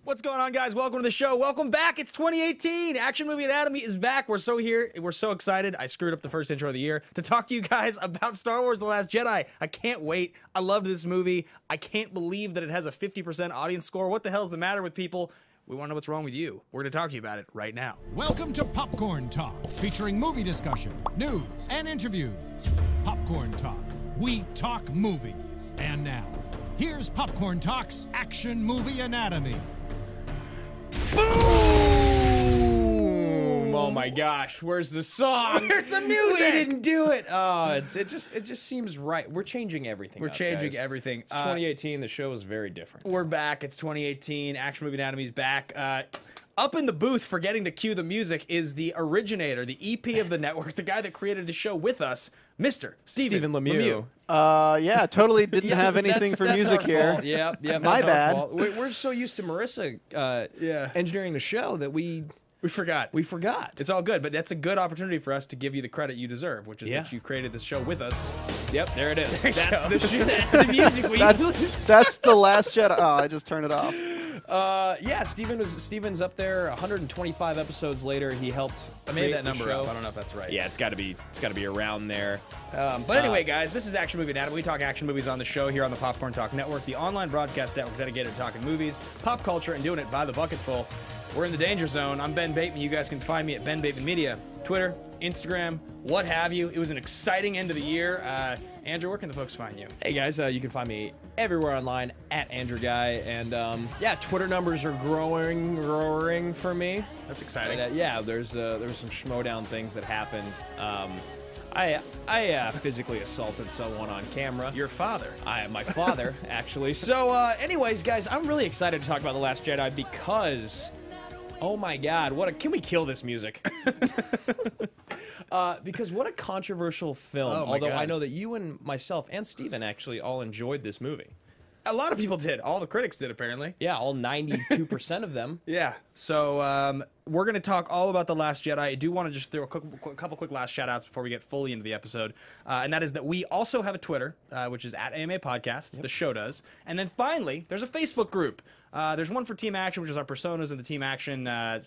What's going on, guys? Welcome to the show. Welcome back. It's 2018. Action Movie Anatomy is back. We're so excited. I screwed up the first intro of the year to talk to you guys about Star Wars: The Last Jedi. I can't wait. I loved this movie. I can't believe that it has a 50% audience score. What the hell's the matter with people? We want to know what's wrong with you. We're going to talk to you about it right now. Welcome to Popcorn Talk, featuring movie discussion, news, and interviews. Popcorn Talk. We talk movies. And now, here's Popcorn Talk's Action Movie Anatomy. Boom! Oh my gosh, where's the song? Where's the music? We didn't do it. Oh, it just seems right. We're changing everything. We're changing everything. It's 2018. The show is very different. We're back. It's 2018. Action Movie Anatomy's back. Up in the booth, forgetting to cue the music, is the originator, the EP of the network, the guy that created the show with us, Mr. Stephen Lemieux. Yeah, totally didn't have anything for music our here. Fault. Yeah, My that's bad. Our fault. We're so used to Marissa engineering the show that we forgot. It's all good, but that's a good opportunity for us to give you the credit you deserve, which is that you created this show with us. Yep, there it is. That's the music we use. That's the Last Jedi. Oh, I just turned it off. Yeah, Steven's up there. 125 episodes later, he helped. I made that create the number show. up. I don't know if that's right. Yeah, it's got to be around there. But anyway, guys, this is Action Movie Anatomy. We talk action movies on the show here on the Popcorn Talk Network, the online broadcast network dedicated to talking movies, pop culture, and doing it by the bucketful. We're in the danger zone. I'm Ben Bateman. You guys can find me at Ben Bateman Media, Twitter, Instagram, what have you. It was an exciting end of the year. Andrew, where can the folks find you? Hey guys, you can find me everywhere online at Andrew Guy, and yeah, Twitter numbers are growing for me. That's exciting. And, yeah, there was some schmodown things that happened. I physically assaulted someone on camera. Your father. My father, actually. So, anyways, guys, I'm really excited to talk about The Last Jedi because, oh my God, can we kill this music? Because what a controversial film. Oh my although God. I know that you and myself and Steven actually all enjoyed this movie. A lot of people did. All the critics did, apparently. Yeah, all 92% of them. Yeah. So we're going to talk all about The Last Jedi. I do want to just throw a couple quick last shout-outs before we get fully into the episode. And that is that we also have a Twitter, which is at AMA Podcast. Yep. The show does. And then finally, there's a Facebook group. There's one for Team Action, which is our personas and the Team Action,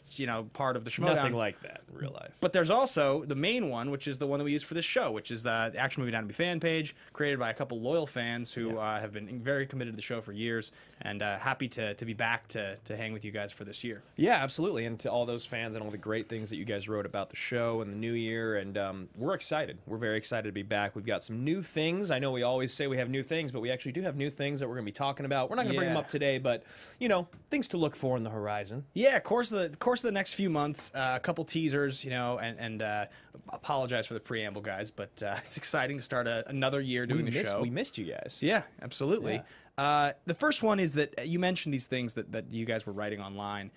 part of the Schmodown. Nothing like that in real life. But there's also the main one, which is the one that we use for this show, which is the Action Movie Anatomy fan page, created by a couple loyal fans who have been very committed to the show for years, and happy to be back to hang with you guys for this year. Yeah, absolutely. And to all those fans and all the great things that you guys wrote about the show and the new year, and we're excited. We're very excited to be back. We've got some new things. I know we always say we have new things, but we actually do have new things that we're going to be talking about. We're not going to bring them up today, but, things to look for in the horizon. Yeah, course of the next few months, a couple teasers, and apologize for the preamble, guys, but it's exciting to start another year doing the show. We missed you guys. Yeah, absolutely. Yeah. The first one is that you mentioned these things that you guys were writing online.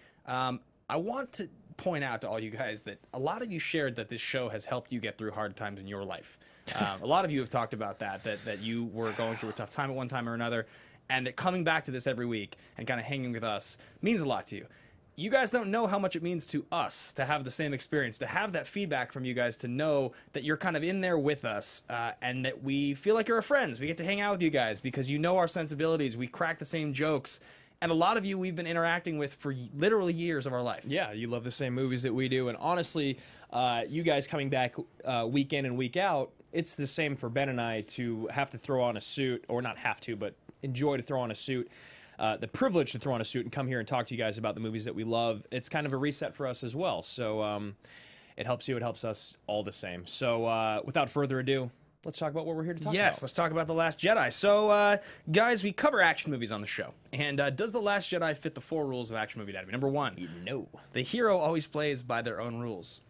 I want to point out to all you guys that a lot of you shared that this show has helped you get through hard times in your life. A lot of you have talked about that you were going through a tough time at one time or another, and that coming back to this every week and kind of hanging with us means a lot to you. You guys don't know how much it means to us to have the same experience, to have that feedback from you guys, to know that you're kind of in there with us, and that we feel like you're our friends. We get to hang out with you guys because you know our sensibilities. We crack the same jokes. And a lot of you we've been interacting with for literally years of our life. Yeah, you love the same movies that we do. And honestly, you guys coming back week in and week out, it's the same for Ben and I to have to throw on a suit, or not have to, but enjoy to throw on a suit. The privilege to throw on a suit and come here and talk to you guys about the movies that we love. It's kind of a reset for us as well. So it helps you, it helps us all the same. So without further ado, let's talk about what we're here to talk about. Yes, let's talk about The Last Jedi. So, guys, we cover action movies on the show. And does The Last Jedi fit the 4 rules of action movie anatomy? Number 1, no. The hero always plays by their own rules.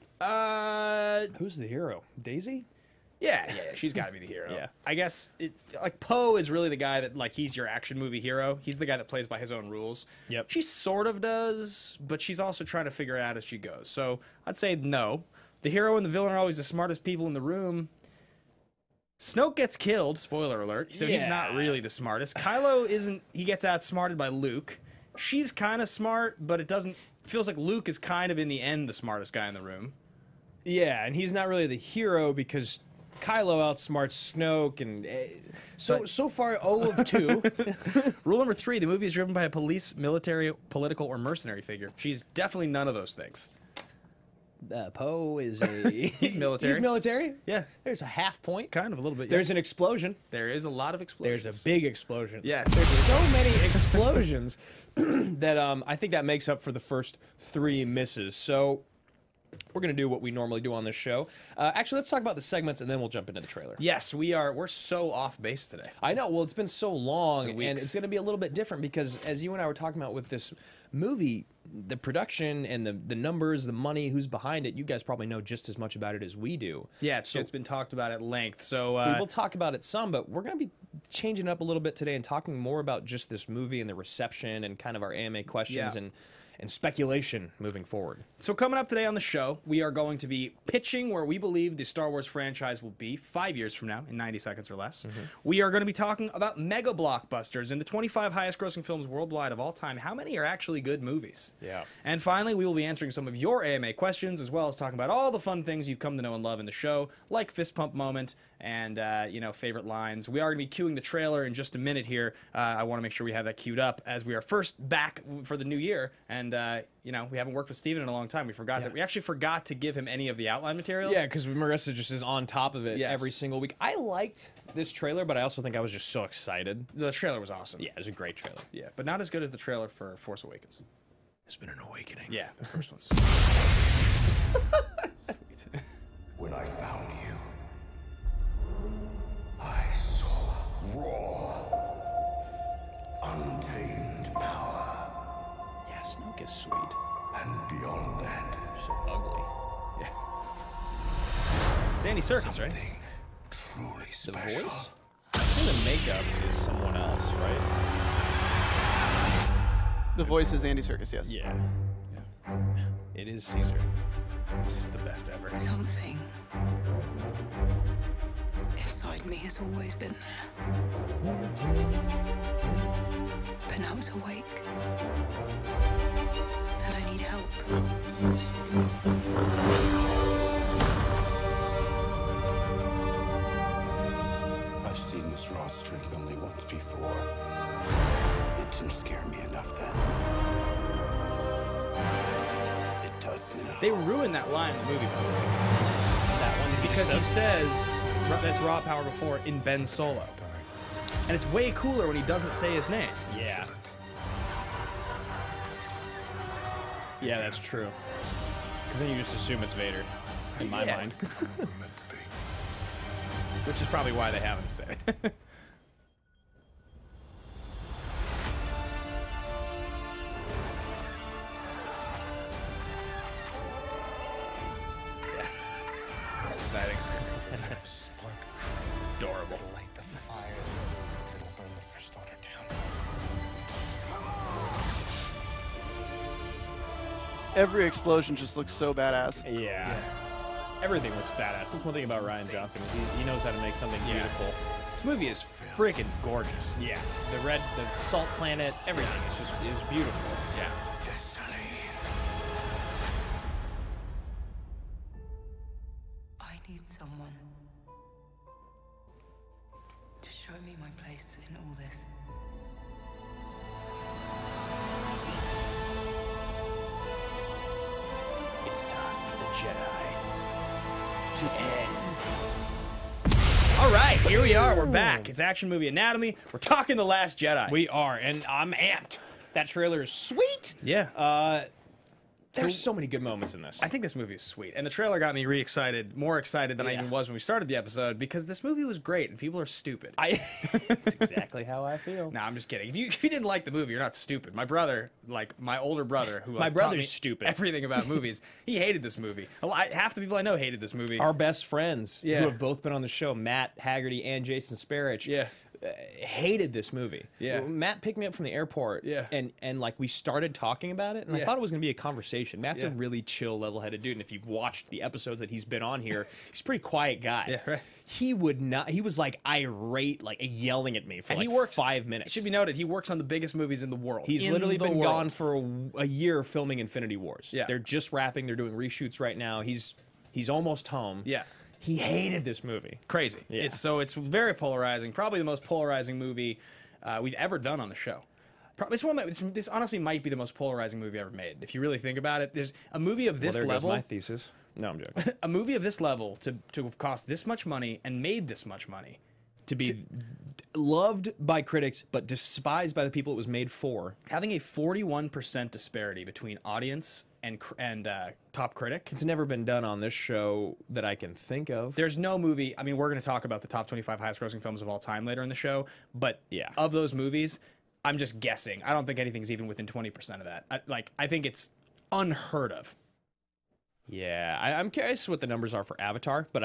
Who's the hero? Daisy? Yeah, she's got to be the hero. Yeah. I guess, Poe is really the guy that, he's your action movie hero. He's the guy that plays by his own rules. Yep. She sort of does, but she's also trying to figure it out as she goes. So, I'd say no. The hero and the villain are always the smartest people in the room. Snoke gets killed, spoiler alert, so he's not really the smartest. Kylo isn't, he gets outsmarted by Luke. She's kind of smart, but feels like Luke is kind of in the end the smartest guy in the room. Yeah, and he's not really the hero because Kylo outsmarts Snoke, and so far 0 of 2. Rule number 3: the movie is driven by a police, military, political, or mercenary figure. She's definitely none of those things. Poe is a He's military. He's military. Yeah, There's a half point. kind of a little bit. Yeah. There's an explosion. There is a lot of explosions. There's a big explosion. Yeah. There's so many explosions that I think that makes up for the first 3 misses. So we're going to do what we normally do on this show. Actually, let's talk about the segments, and then we'll jump into the trailer. Yes, we're so off base today. I know. Well, it's been so long, It's been and weeks. it's going to be a little bit different because, as you and I were talking about with this movie, the production and the numbers, the money, who's behind it, you guys probably know just as much about it as we do. Yeah, it's been talked about at length. So We will talk about it some, but we're going to be changing it up a little bit today and talking more about just this movie and the reception and kind of our AMA questions Yeah. and speculation moving forward. So coming up today on the show, we are going to be pitching where we believe the Star Wars franchise will be 5 years from now, in 90 seconds or less. We are going to be talking about mega blockbusters and the 25 highest grossing films worldwide of all time. How many are actually good movies? Yeah. And finally, we will be answering some of your AMA questions, as well as talking about all the fun things you've come to know and love in the show, like fist pump moment and favorite lines. We are going to be cueing the trailer in just a minute here. I want to make sure we have that queued up as we are first back for the new year, and we haven't worked with Steven in a long time. We actually forgot to give him any of the outline materials. Yeah, because Marissa just is on top of it Yes. every single week. I liked this trailer, but I also think I was just so excited. The trailer was awesome. Yeah, it was a great trailer. Yeah, but not as good as the trailer for Force Awakens. It's been an awakening. Yeah, the first one's sweet. When I found you, I saw raw, untamed power. Yeah, Snoke is sweet. And beyond that, So ugly. It's Andy Serkis, right? something truly The special. voice? I think the makeup is someone else, right? The voice is Andy Serkis, yes. Yeah. It is Caesar. Just the best ever. Something inside me has always been there. But now it's awake. And I need help. I've seen this raw strength only once before. It didn't scare me enough then. It does now. They ruined that line in the movie, by the way. That one Because he says that's raw power before in Ben Solo. And it's way cooler when he doesn't say his name. Yeah. Yeah, that's true. Because then you just assume it's Vader, in my Yeah. mind. Meant to be. Which is probably why they haven't said it. Yeah. It's exciting. Spark Adorable. that'll light the fire that'll burn the First Order down. Every explosion just looks so badass. Yeah. Everything looks badass. That's one thing about Ryan Johnson. He knows how to make something beautiful. This movie is freaking gorgeous. Yeah. The salt planet, everything. It's beautiful. Yeah. Destiny. I need someone to show me my place in all this. It's time for the Jedi to end. All right, here we are. We're back. It's Action Movie Anatomy. We're talking The Last Jedi. We are, and I'm amped. That trailer is sweet. Yeah. There's so many good moments in this. I think this movie is sweet. And the trailer got me re-excited, more excited than I Yeah. even was when we started the episode, because this movie was great and people are stupid. It's exactly how I feel. No, I'm just kidding. If you didn't like the movie, you're not stupid. My brother, like my older brother, who My like, taught brother's me stupid. everything about movies, he hated this movie. Half the people I know hated this movie. Our best friends, Yeah. who have both been on the show, Matt Haggerty and Jason Sparich, Yeah. hated this movie. Yeah. Matt picked me up from the airport, Yeah. and like we started talking about it, and I Yeah. thought it was going to be a conversation. Matt's a Yeah. really chill, level-headed dude, and if you've watched the episodes that he's been on here, he's a pretty quiet guy. Yeah, right. He would not. He was like irate, like yelling at me for And like he works 5 minutes. It should be noted, he works on the biggest movies in the world. He's In literally the been world. gone for a year filming Infinity Wars. Yeah. They're just wrapping. They're doing reshoots right now. He's almost home. Yeah. he hated this movie. Crazy. Yeah. It's very polarizing. Probably the most polarizing movie we've ever done on the show. This honestly might be the most polarizing movie ever made. If you really think about it, there's a movie of this Well, there level. goes my thesis. No, I'm joking. A movie of this level to have cost this much money and made this much money. To be loved by critics but despised by the people it was made for. Having a 41% disparity between audience and top critic. It's never been done on this show that I can think of. There's no movie. I mean, we're going to talk about the top 25 highest-grossing films of all time later in the show, but Yeah. of those movies, I'm just guessing. I don't think anything's even within 20% of that. I think it's unheard of. Yeah, I'm curious what the numbers are for Avatar, but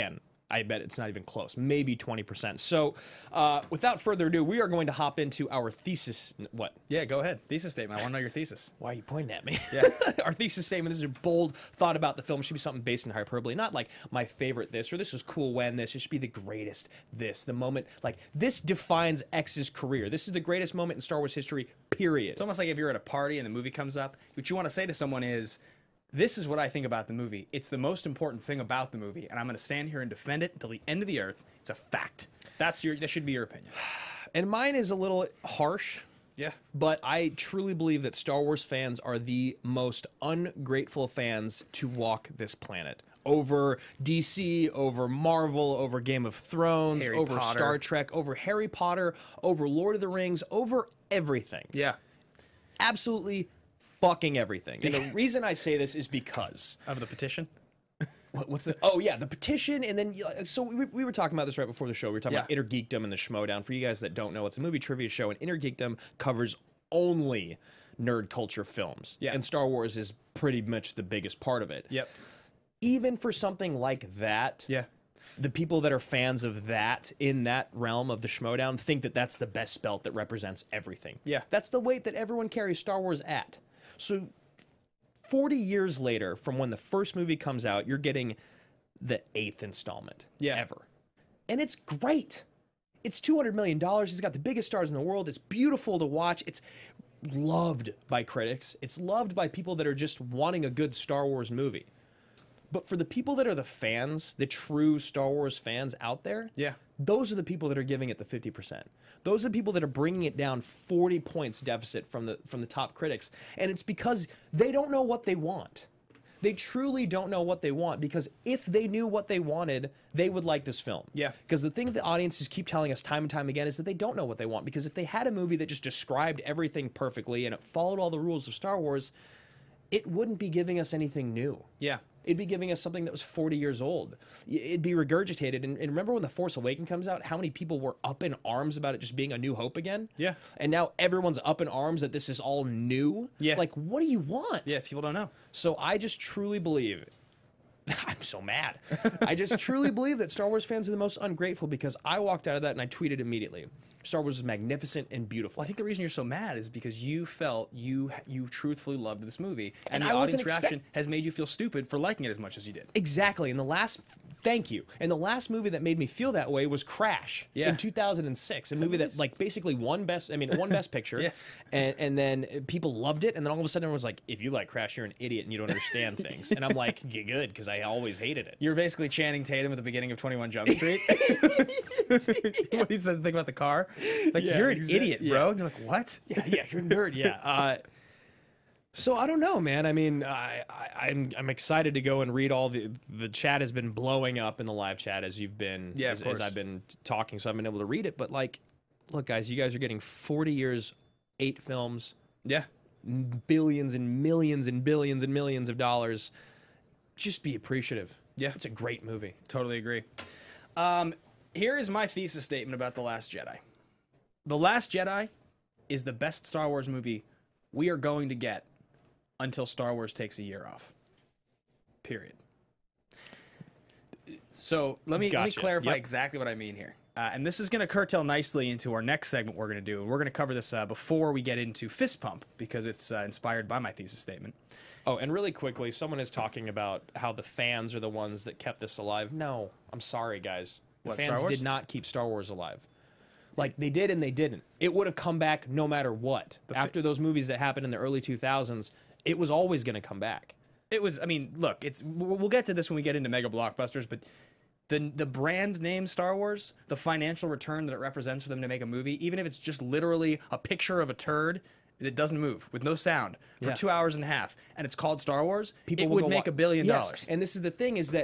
I bet it's not even close. Maybe 20%. So, without further ado, we are going to hop into our thesis. What? Yeah, go ahead. Thesis statement. I want to know your thesis. Why are you pointing at me? Yeah. Our thesis statement, this is a bold thought about the film. It should be something based in hyperbole, not like my favorite this, or this is cool when this. It should be the greatest this, the moment. Like, this defines X's career. This is the greatest moment in Star Wars history, period. It's almost like if you're at a party and the movie comes up, what you want to say to someone is, this is what I think about the movie. It's the most important thing about the movie, and I'm going to stand here and defend it until the end of the earth. It's a fact. That should be your opinion. And mine is a little harsh. Yeah. But I truly believe that Star Wars fans are the most ungrateful fans to walk this planet. Over DC, over Marvel, over Game of Thrones, Harry over Potter. Star Trek, over Harry Potter, over Lord of the Rings, over everything. Yeah. Absolutely fucking everything. And the reason I say this is because... Of the petition? What's the... Oh, yeah, the petition, and then... So we were talking about this right before the show. We were talking Yeah. about Inner Geekdom and the Schmodown. For you guys that don't know, it's a movie trivia show, and Inner Geekdom covers only nerd culture films. Yeah. And Star Wars is pretty much the biggest part of it. Yep. Even for something like that... Yeah. The people that are fans of that in that realm of the Schmodown think that that's the best belt that represents everything. Yeah. That's the weight that everyone carries Star Wars at. So 40 years later from when the first movie comes out, you're getting the 8th installment ever. And it's great. It's $200 million. It's got the biggest stars in the world. It's beautiful to watch. It's loved by critics. It's loved by people that are just wanting a good Star Wars movie. But for the people that are the fans, the true Star Wars fans out there, Yeah. those are the people that are giving it the 50%. Those are the people that are bringing it down 40 points deficit from the top critics. And it's because they don't know what they want. They truly don't know what they want, because if they knew what they wanted, they would like this film. Yeah. Because the thing that the audiences keep telling us time and time again is that they don't know what they want. Because if they had a movie that just described everything perfectly and it followed all the rules of Star Wars, it wouldn't be giving us anything new. Yeah. It'd be giving us something that was 40 years old. It'd be regurgitated. And remember when The Force Awakens comes out, how many people were up in arms about it just being A New Hope again? Yeah. And now everyone's up in arms that this is all new? Yeah. Like, what do you want? Yeah, people don't know. So I just truly believe... I'm so mad. I just truly believe that Star Wars fans are the most ungrateful, because I walked out of that and I tweeted immediately. Star Wars is magnificent and beautiful. Well, I think the reason you're so mad is because you felt you truthfully loved this movie, and And the I wasn't audience reaction has made you feel stupid for liking it as much as you did. Exactly. Thank you. And the last movie that made me feel that way was Crash in 2006, a movie that like basically won best picture. Yeah. And then people loved it. And then all of a sudden everyone's like, if you like Crash, you're an idiot and you don't understand things. And I'm like, good, because I always hated it. You're basically Channing Tatum at the beginning of 21 Jump Street. What he says, think about the car. Like, Yeah, you're an exactly. idiot, bro. And you're like, what? Yeah, you're a nerd. Yeah. So I don't know, man. I mean, I'm excited to go and read all the chat has been blowing up in the live chat as you've been, Yeah, of as course. I've been talking, so I've been able to read it. But like, look, guys, you guys are getting 40 years, 8 films, Yeah. billions and millions and billions and millions of dollars. Just be appreciative. Yeah. It's a great movie. Totally agree. Here is my thesis statement about The Last Jedi. The Last Jedi is the best Star Wars movie we are going to get until Star Wars takes a year off. Period. So let me Gotcha. clarify Yep. exactly what I mean here. And this is going to curtail nicely into our next segment we're going to do. And we're going to cover this before we get into Fist Pump, because it's inspired by my thesis statement. Oh, and really quickly, someone is talking about how the fans are the ones that kept this alive. No, I'm sorry, guys. The What, Star fans Wars? did not keep Star Wars alive. Like, they did and they didn't. It would have come back no matter what. After those movies that happened in the early 2000s, it was always going to come back. It was. I mean, look, we'll get to this when we get into mega blockbusters, but the brand name Star Wars, the financial return that it represents for them to make a movie, even if it's just literally a picture of a turd that doesn't move with no sound for 2 hours and a half, and it's called Star Wars, People it will would go make $1 billion. Yes. And this is the thing is that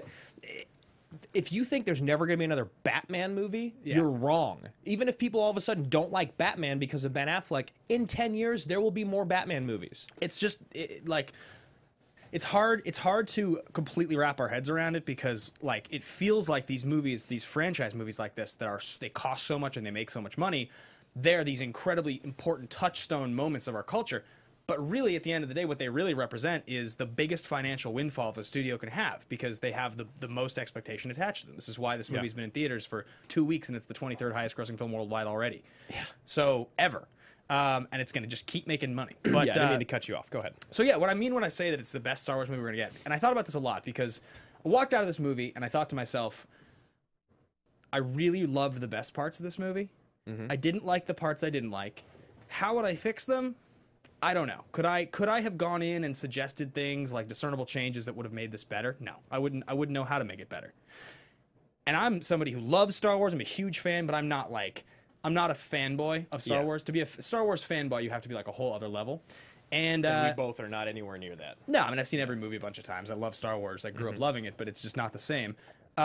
if you think there's never going to be another Batman movie, you're wrong. Even if people all of a sudden don't like Batman because of Ben Affleck, in 10 years there will be more Batman movies. It's just like it's hard to completely wrap our heads around it, because like it feels like these movies, these franchise movies like this they cost so much and they make so much money, they're these incredibly important touchstone moments of our culture. But really, at the end of the day, what they really represent is the biggest financial windfall the studio can have, because they have the most expectation attached to them. This is why this movie's been in theaters for 2 weeks, and it's the 23rd highest grossing film worldwide already. Yeah. So, ever. And it's going to just keep making money. But, I didn't mean to cut you off. Go ahead. So, yeah, what I mean when I say that it's the best Star Wars movie we're going to get, and I thought about this a lot, because I walked out of this movie, and I thought to myself, I really loved the best parts of this movie. Mm-hmm. I didn't like the parts I didn't like. How would I fix them? I don't know. Could I have gone in and suggested things like discernible changes that would have made this better? No, I wouldn't know how to make it better. And I'm somebody who loves Star Wars. I'm a huge fan, but I'm not a fanboy of Star Wars. To be a Star Wars fanboy, you have to be like a whole other level. And we both are not anywhere near that. No, I mean, I've seen every movie a bunch of times. I love Star Wars. I grew up loving it, but it's just not the same.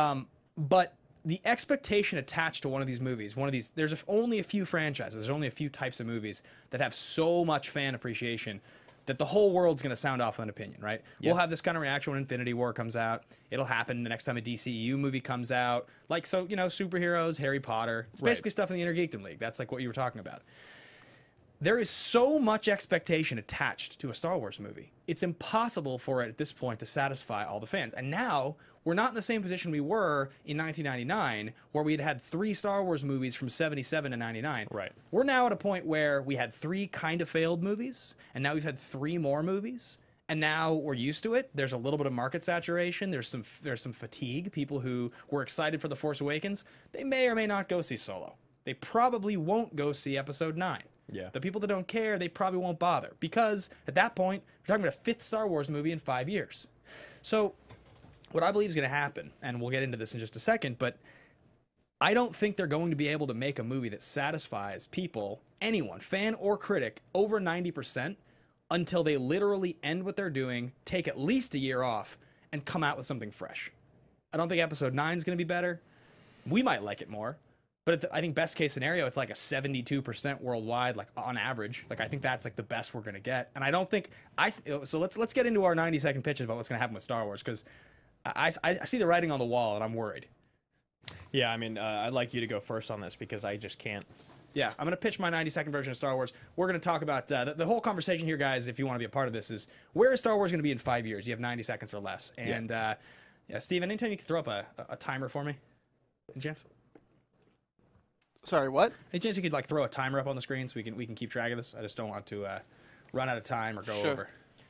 But the expectation attached to one of these movies, there's only a few franchises, there's only a few types of movies that have so much fan appreciation that the whole world's going to sound off with an opinion, right? Yep. We'll have this kind of reaction when Infinity War comes out. It'll happen the next time a DCEU movie comes out. Like, so, superheroes, Harry Potter. It's basically stuff in the Inner Geekdom League. That's like what you were talking about. There is so much expectation attached to a Star Wars movie. It's impossible for it at this point to satisfy all the fans. And now we're not in the same position we were in 1999, where we had 3 Star Wars movies from 77 to 99. Right. We're now at a point where we had 3 kind of failed movies, and now we've had 3 more movies. And now we're used to it. There's a little bit of market saturation. There's some fatigue. People who were excited for The Force Awakens, they may or may not go see Solo. They probably won't go see Episode 9. Yeah. The people that don't care, they probably won't bother, because at that point, we're talking about a 5th Star Wars movie in 5 years. So what I believe is going to happen, and we'll get into this in just a second, but I don't think they're going to be able to make a movie that satisfies people, anyone, fan or critic, over 90% until they literally end what they're doing, take at least a year off, and come out with something fresh. I don't think Episode 9 is going to be better. We might like it more. But I think best case scenario, it's like a 72% worldwide, like on average. Like I think that's like the best we're gonna get. And I don't think so. Let's get into our 90-second pitches about what's gonna happen with Star Wars, because I see the writing on the wall and I'm worried. Yeah, I mean, I'd like you to go first on this because I just can't. Yeah, I'm gonna pitch my 90-second version of Star Wars. We're gonna talk about the whole conversation here, guys. If you want to be a part of this, is where is Star Wars gonna be in 5 years? You have 90 seconds or less. And yeah, Steven, anytime you can throw up a timer for me, any chance? Sorry, what? Any chance you could like throw a timer up on the screen so we can keep track of this? I just don't want to run out of time or go over.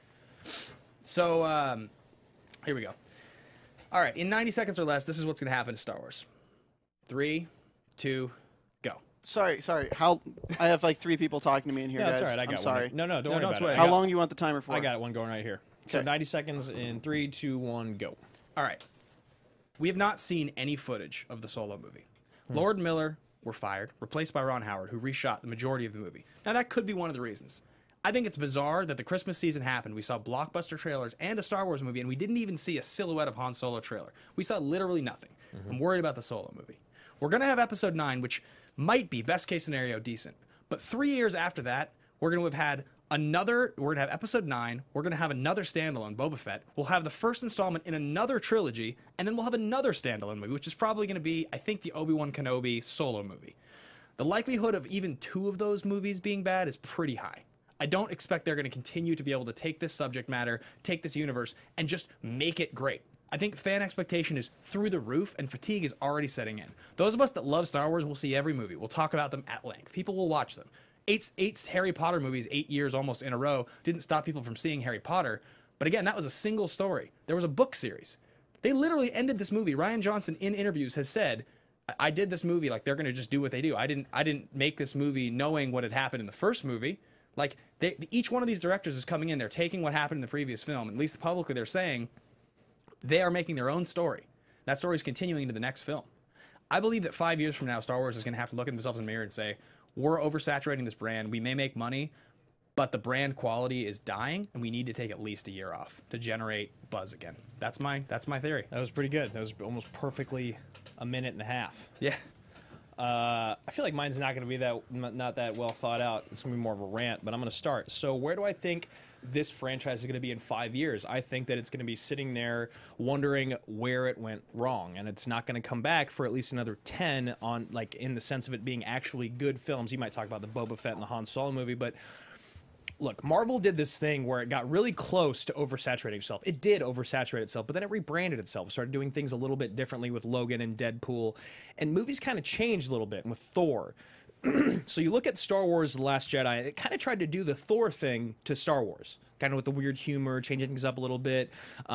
So here we go. All right, in 90 seconds or less, this is what's going to happen to Star Wars. 3, 2, go. Sorry. How? I have like 3 people talking to me in here, Yeah, guys. that's all right. I got I'm sorry. one. No, don't worry about sweat. it. How long do you want the timer for? I got one going right here. So Okay. 90 seconds in 3, 2, 1, go. All right. We have not seen any footage of the Solo movie. Lord and Miller were fired, replaced by Ron Howard, who reshot the majority of the movie. Now, that could be one of the reasons. I think it's bizarre that the Christmas season happened. We saw blockbuster trailers and a Star Wars movie, and we didn't even see a silhouette of Han Solo trailer. We saw literally nothing. I'm worried about the Solo movie. We're going to have Episode 9, which might be, best case scenario, decent. But 3 years after that, we're going to have had we're going to have Episode 9, we're going to have another standalone, Boba Fett, we'll have the first installment in another trilogy, and then we'll have another standalone movie, which is probably going to be, I think, the Obi-Wan Kenobi Solo movie. The likelihood of even 2 of those movies being bad is pretty high. I don't expect they're going to continue to be able to take this subject matter, take this universe, and just make it great. I think fan expectation is through the roof, and fatigue is already setting in. Those of us that love Star Wars will see every movie. We'll talk about them at length. People will watch them. Eight Harry Potter movies, 8 years almost in a row, didn't stop people from seeing Harry Potter. But again, that was a single story. There was a book series. They literally ended this movie. Rian Johnson, in interviews, has said, I did this movie like they're going to just do what they do. I didn't make this movie knowing what had happened in the first movie. Like each one of these directors is coming in, they're taking what happened in the previous film, at least publicly they're saying they are making their own story. That story is continuing into the next film. I believe that 5 years from now, Star Wars is going to have to look at themselves in the mirror and say, we're oversaturating this brand. We may make money, but the brand quality is dying, and we need to take at least a year off to generate buzz again. That's my theory. That was pretty good. That was almost perfectly a minute and a half. Yeah. I feel like mine's not going to be not that well thought out. It's going to be more of a rant, but I'm going to start. So where do I think this franchise is going to be in 5 years? I think that it's going to be sitting there wondering where it went wrong, and it's not going to come back for at least another 10 on, like, in the sense of it being actually good films. You might talk about the Boba Fett and the Han Solo movie, but look, Marvel did this thing where it got really close to oversaturating itself. It did oversaturate itself, but then it rebranded itself, started doing things a little bit differently with Logan and Deadpool, and movies kind of changed a little bit with Thor. So you look at Star Wars The Last Jedi, and it kind of tried to do the Thor thing to Star Wars, kind of with the weird humor, changing things up a little bit.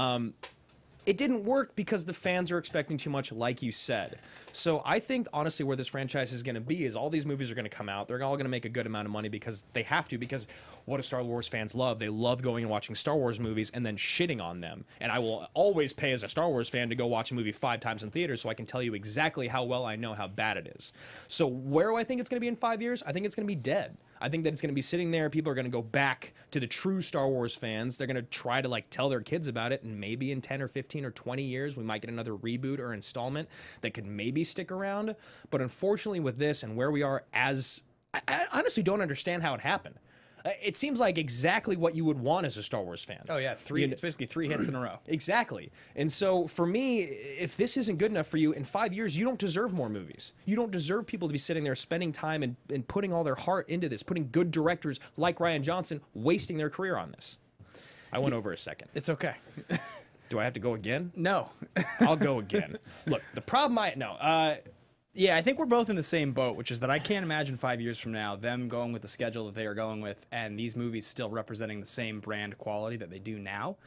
It didn't work because the fans are expecting too much, like you said. So I think, honestly, where this franchise is going to be is all these movies are going to come out. They're all going to make a good amount of money because they have to, because what do Star Wars fans love? They love going and watching Star Wars movies and then shitting on them. And I will always pay as a Star Wars fan to go watch a movie 5 times in theaters so I can tell you exactly how well I know how bad it is. So where do I think it's going to be in 5 years? I think it's going to be dead. I think that it's going to be sitting there. People are going to go back to the true Star Wars fans. They're going to try to, like, tell their kids about it, and maybe in 10 or 15 or 20 years, we might get another reboot or installment that could maybe stick around. But unfortunately, with this and where we are, I honestly don't understand how it happened. It seems like exactly what you would want as a Star Wars fan. Oh, yeah. It's basically 3 hits in a row. Exactly. And so for me, if this isn't good enough for you, in 5 years, you don't deserve more movies. You don't deserve people to be sitting there spending time and putting all their heart into this, putting good directors like Rian Johnson wasting their career on this. I went over a second. It's okay. Do I have to go again? No. I'll go again. Look, the problem Yeah, I think we're both in the same boat, which is that I can't imagine 5 years from now them going with the schedule that they are going with and these movies still representing the same brand quality that they do now.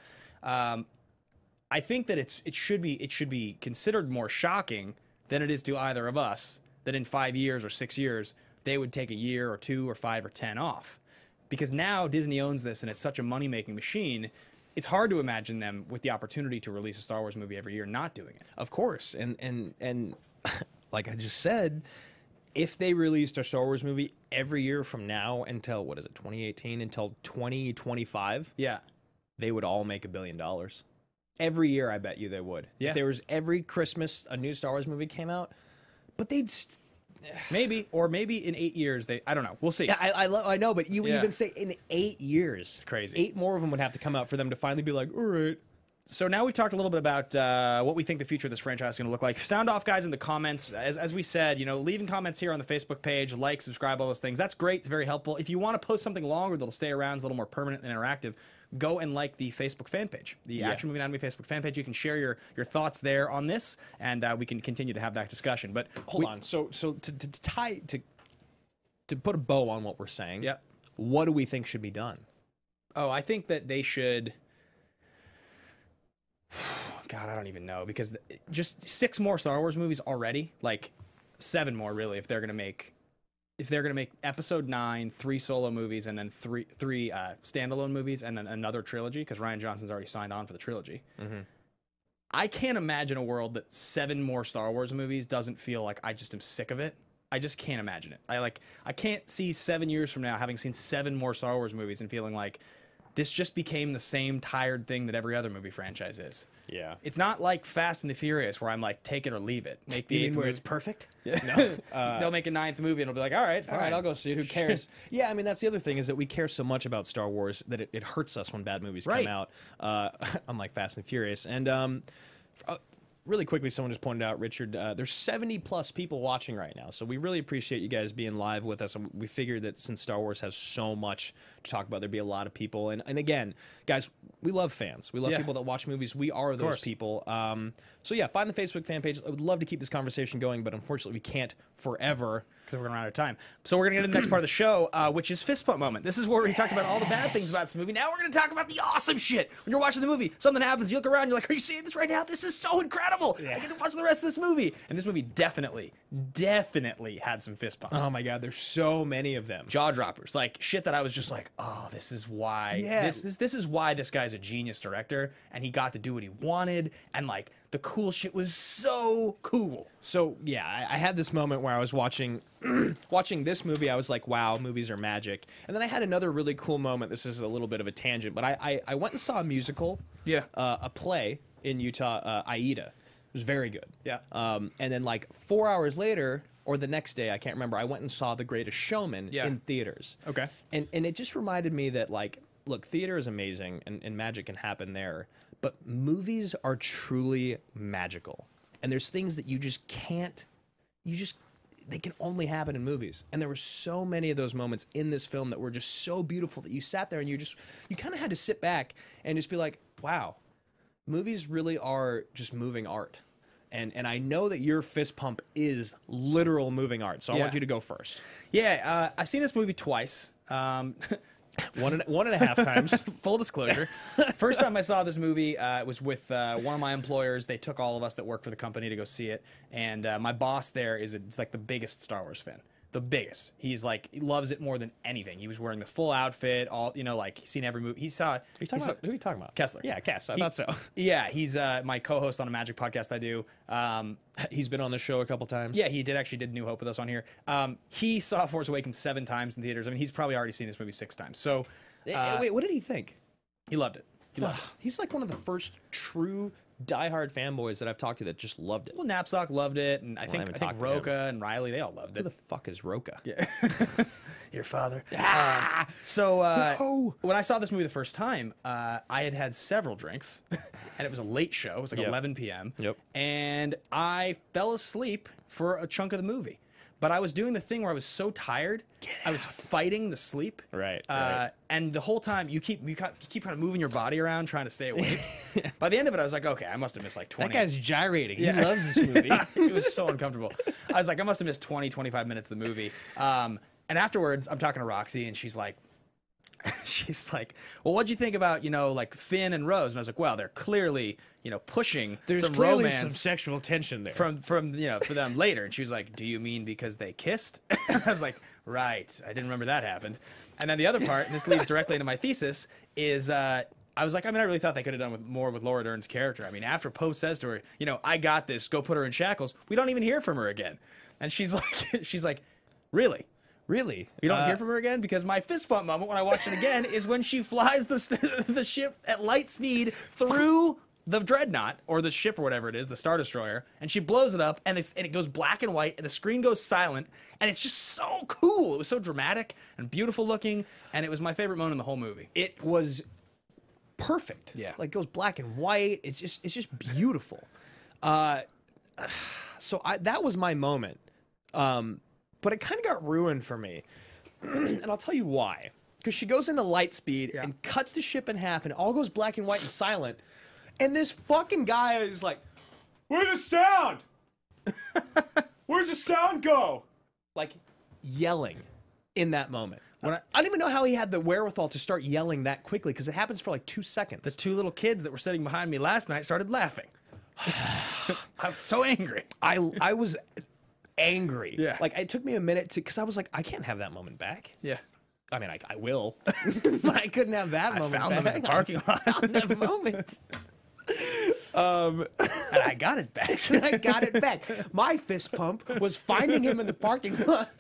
I think that it should be considered more shocking than it is to either of us that in 5 years or 6 years they would take a year or 2 or 5 or 10 off. Because now Disney owns this and it's such a money-making machine, it's hard to imagine them with the opportunity to release a Star Wars movie every year not doing it. Of course. And like I just said, if they released a Star Wars movie every year from now until, 2018, until 2025, yeah, they would all make $1 billion. Every year, I bet you they would. Yeah. If there was every Christmas a new Star Wars movie came out, but they'd... maybe in 8 years, I don't know. We'll see. Yeah, I know, but you even say in 8 years. It's crazy. 8 more of them would have to come out for them to finally be like, all right. So now we've talked a little bit about what we think the future of this franchise is going to look like. Sound off, guys, in the comments. As we said, leaving comments here on the Facebook page, like, subscribe, all those things. That's great. It's very helpful. If you want to post something longer that'll stay around, it's a little more permanent and interactive, go and like the Facebook fan page, the Action Movie Anatomy Facebook fan page. You can share your thoughts there on this, and we can continue to have that discussion. But hold on. So to put a bow on what we're saying, yeah, what do we think should be done? Oh, I think that they should... God, I don't even know, because just 6 more Star Wars movies already, like 7 more really, if they're gonna make Episode 9, 3 solo movies, and then three standalone movies, and then another trilogy, because Rian Johnson's already signed on for the trilogy. Mm-hmm. I can't imagine a world that 7 more Star Wars movies doesn't feel like I just am sick of it. I just can't imagine it. I can't see 7 years from now having seen 7 more Star Wars movies and feeling like this just became the same tired thing that every other movie franchise is. Yeah. It's not like Fast and the Furious where I'm like, take it or leave it. Make the 8th movie. It's perfect? No. They'll make a 9th movie and it'll be like, all right, fine. All right, I'll go see it. Who cares? Yeah, I mean, that's the other thing is that we care so much about Star Wars that it hurts us when bad movies come out, unlike Fast and Furious. And really quickly, someone just pointed out, Richard, there's 70+ people watching right now. So we really appreciate you guys being live with us. And we figured that since Star Wars has so much to talk about, there'd be a lot of people. And again, guys, we love fans. We love people that watch movies. We are those people. So yeah, find the Facebook fan page. I would love to keep this conversation going, but unfortunately we can't forever. because we're going to run out of time. So we're going to get into the next part of the show, which is fist bump moment. This is where we talked about all the bad things about this movie. Now we're going to talk about the awesome shit. When you're watching the movie, something happens, you look around, you're like, are you seeing this right now? This is so incredible. I get to watch the rest of this movie. And this movie definitely had some fist bumps. Oh my God, there's so many of them. Jaw droppers, like shit that I was just like, oh, this is why. This is why this guy's a genius director, and he got to do what he wanted, and like the cool shit was so cool. So yeah, I had this moment where I was watching watching this movie. I was like, wow, movies are magic. And then I had another really cool moment. This is a little bit of a tangent, but I went and saw a musical, a play in Utah, Aida. It was very good. Yeah. And then like 4 hours later, or the next day, I can't remember, I went and saw The Greatest Showman in theaters. Okay. And it just reminded me that, like, look, theater is amazing and magic can happen there, but movies are truly magical. And there's things that you just can't, they can only happen in movies. And there were so many of those moments in this film that were just so beautiful that you sat there and you kind of had to sit back and just be like, wow, movies really are just moving art. And I know that your fist pump is literal moving art, so I want you to go first. Yeah, I've seen this movie twice. One and a half times. Full disclosure. First time I saw this movie, it was with one of my employers. They took all of us that work for the company to go see it. And my boss there is like the biggest Star Wars fan. The biggest. He's like, he loves it more than anything. He was wearing the full outfit, all, you know, like he's seen every movie. Who are you talking about? Kessler. Yeah, Kess. I thought so. Yeah, he's my co-host on a Magic podcast I do. He's been on the show a couple times. Yeah, he did New Hope with us on here. He saw Force Awakens 7 times in theaters. I mean, he's probably already seen this movie 6 times. So, wait, what did he think? He loved it. He loved it. He's like one of the first true diehard fanboys that I've talked to that just loved it. Well, Knapsack loved it, and I think haven't talked to Roca and Riley, they all loved it. Who the fuck is Roca? Yeah. Your father. Ah! So when I saw this movie the first time, I had several drinks, and it was a late show. It was like 11 p.m. Yep. And I fell asleep for a chunk of the movie. But I was doing the thing where I was so tired, I was fighting the sleep. Right. And the whole time you keep kind of moving your body around trying to stay awake. By the end of it, I was like, okay, I must have missed like 20. That guy's gyrating. Yeah. He loves this movie. It was so uncomfortable. I was like, I must have missed 20, 25 minutes of the movie. And afterwards, I'm talking to Roxy, and she's like, well, what'd you think about, like Finn and Rose? And I was like, well, they're clearly, pushing some clearly romance some sexual tension there. from for them later. And she was like, do you mean because they kissed? I was like, right. I didn't remember that happened. And then the other part, and this leads directly into my thesis, is I was like, I really thought they could have done more with Laura Dern's character. I mean, after Poe says to her, I got this, go put her in shackles, we don't even hear from her again. And she's like, really? Really? You don't hear from her again? Because my fist bump moment when I watch it again is when she flies the ship at light speed through the dreadnought, or the ship or whatever it is, the Star Destroyer, and she blows it up, and it goes black and white, and the screen goes silent, and it's just so cool. It was so dramatic and beautiful looking, and it was my favorite moment in the whole movie. It was perfect. Yeah. Like, it goes black and white. It's just beautiful. So that was my moment. But it kind of got ruined for me. And I'll tell you why. Because she goes into light speed and cuts the ship in half, and it all goes black and white and silent. And this fucking guy is like, where's the sound? Where's the sound go? Like, yelling in that moment. I don't even know how he had the wherewithal to start yelling that quickly, because it happens for like 2 seconds. The 2 little kids that were sitting behind me last night started laughing. I was so angry. I was angry. Yeah. Like, it took me a minute because I was like, I can't have that moment back. Yeah. I mean, I will. But I couldn't have that moment found back. them in the parking lot. I found that moment. And I got it back. I got it back. My fist pump was finding him in the parking lot.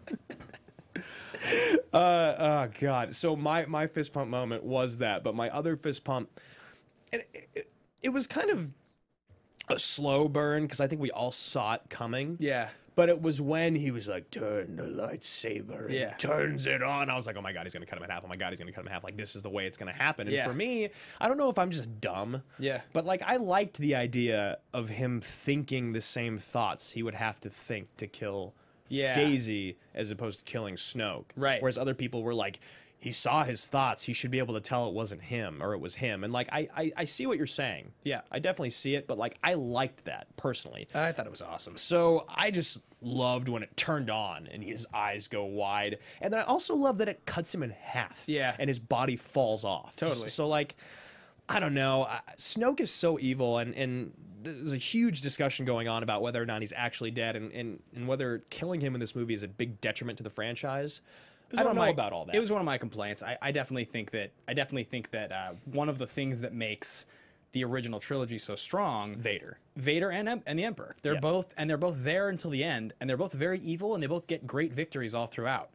Oh, God. So my fist pump moment was that. But my other fist pump, it was kind of a slow burn because I think we all saw it coming. Yeah. But it was when he was like, turn the lightsaber, and Yeah. he turns it on. I was like, oh my God, he's going to cut him in half. Oh my God, he's going to cut him in half. Like, this is the way it's going to happen. And Yeah. for me, I don't know if I'm just dumb. Yeah. But, like, I liked the idea of him thinking the same thoughts he would have to think to kill Yeah. Daisy as opposed to killing Snoke. Right. Whereas other people were like, he saw his thoughts, he should be able to tell it wasn't him or it was him. And like I see what you're saying. Yeah. I definitely see it, but like I liked that personally. I thought it was awesome. So I just loved when it turned on and his eyes go wide. And then I also love that it cuts him in half. Yeah. And his body falls off. Totally. So like, I don't know. Snoke is so evil, and there's a huge discussion going on about whether or not he's actually dead, and whether killing him in this movie is a big detriment to the franchise. I don't know about all that. It was one of my complaints. I definitely think that one of the things that makes the original trilogy so strong, Vader and the Emperor. They're both there until the end, and they're both very evil, and they both get great victories all throughout.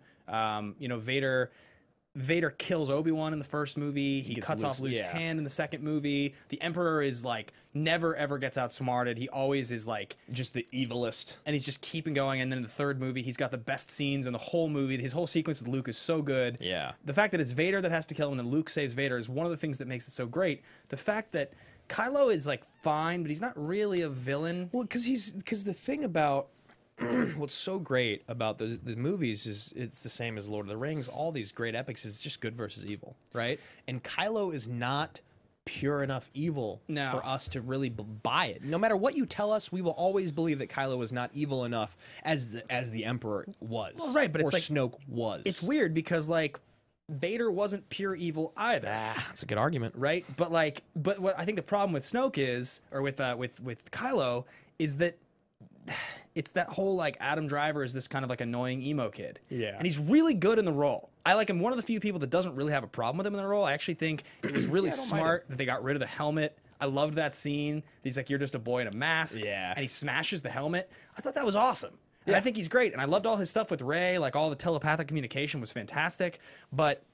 Vader kills Obi-Wan in the first movie. He cuts off Luke's hand in the second movie. The Emperor is like never ever gets outsmarted. He always is like just the evilest, and he's just keeping going. And then in the third movie, he's got the best scenes in the whole movie. His whole sequence with Luke is so good. Yeah. The fact that it's Vader that has to kill him and then Luke saves Vader is one of the things that makes it so great. The fact that Kylo is like fine, but he's not really a villain. Well, because the thing about what's so great about the movies is it's the same as Lord of the Rings. All these great epics is just good versus evil, right? And Kylo is not pure enough evil for us to really buy it. No matter what you tell us, we will always believe that Kylo is not evil enough as the Emperor was. Well, right, but or it's like Snoke was. It's weird because like Vader wasn't pure evil either. That's a good argument, right? But what I think the problem with Snoke is, or with Kylo, is that it's that whole like Adam Driver is this kind of like annoying emo kid. Yeah. And he's really good in the role. I like him. One of the few people that doesn't really have a problem with him in the role. I actually think it was really smart that they got rid of the helmet. I loved that scene. He's like, you're just a boy in a mask. Yeah. And he smashes the helmet. I thought that was awesome. And I think he's great. And I loved all his stuff with Rey. Like all the telepathic communication was fantastic. But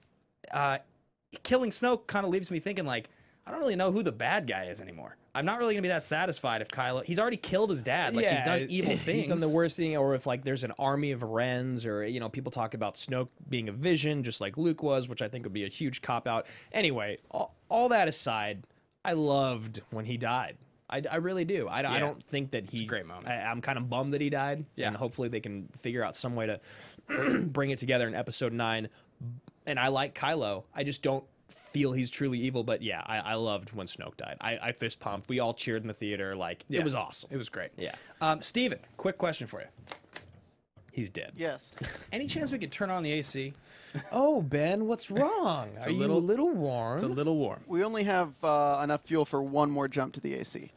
killing Snoke kind of leaves me thinking like, I don't really know who the bad guy is anymore. I'm not really gonna be that satisfied if Kylo. He's already killed his dad. Like he's done evil things. He's done the worst thing. Or if like there's an army of Wrens, or people talk about Snoke being a vision, just like Luke was, which I think would be a huge cop out. Anyway, all that aside, I loved when he died. I really do. I don't think that he. It's a great moment. I'm kind of bummed that he died. Yeah. And hopefully they can figure out some way to bring it together in Episode 9. And I like Kylo. I just don't feel he's truly evil. But yeah, I loved when Snoke died. I fist pumped. We all cheered in the theater. Like it was awesome. It was great. Yeah. Steven, quick question for you. He's dead. Yes. Any chance we could turn on the AC? Oh, Ben, what's wrong? Are you a little warm? It's a little warm. We only have enough fuel for one more jump to the AC.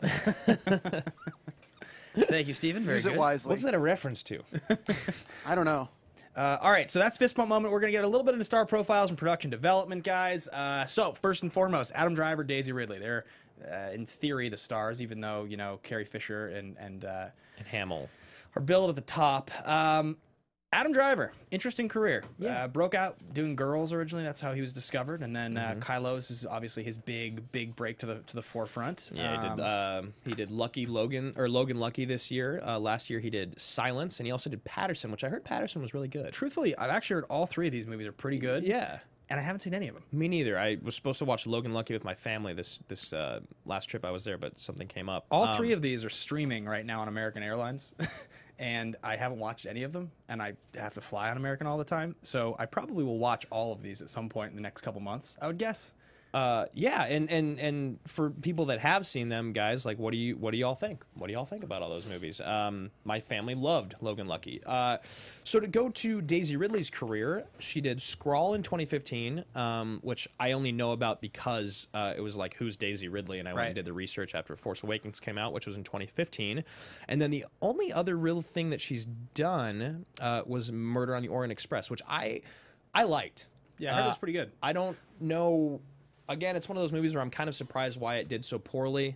Thank you, Steven. Very Use good. it wisely. What's that a reference to? I don't know. All right, so that's Fist Pump Moment. We're going to get a little bit into star profiles and production development, guys. So, first and foremost, Adam Driver, Daisy Ridley. They're, in theory, the stars, even though, Carrie Fisher and Hamill are billed at the top. Adam Driver, interesting career. Yeah. Broke out doing Girls originally. That's how he was discovered. And then Kylo's is obviously his big break to the forefront. Yeah, he did Logan Lucky this year. Last year he did Silence, and he also did Patterson, which I heard Patterson was really good. Truthfully, I've actually heard all three of these movies are pretty good. Yeah. And I haven't seen any of them. Me neither. I was supposed to watch Logan Lucky with my family this last trip I was there, but something came up. All three of these are streaming right now on American Airlines. And I haven't watched any of them, and I have to fly on American all the time. So I probably will watch all of these at some point in the next couple months, I would guess. Yeah, and for people that have seen them, guys, like, what do you all think? What do y'all think about all those movies? My family loved Logan Lucky. So to go to Daisy Ridley's career, she did Skrull in 2015, which I only know about because it was like, who's Daisy Ridley? And I went and did the research after Force Awakens came out, which was in 2015. And then the only other real thing that she's done was Murder on the Orient Express, which I liked. Yeah, I heard it was pretty good. I don't know. Again, it's one of those movies where I'm kind of surprised why it did so poorly.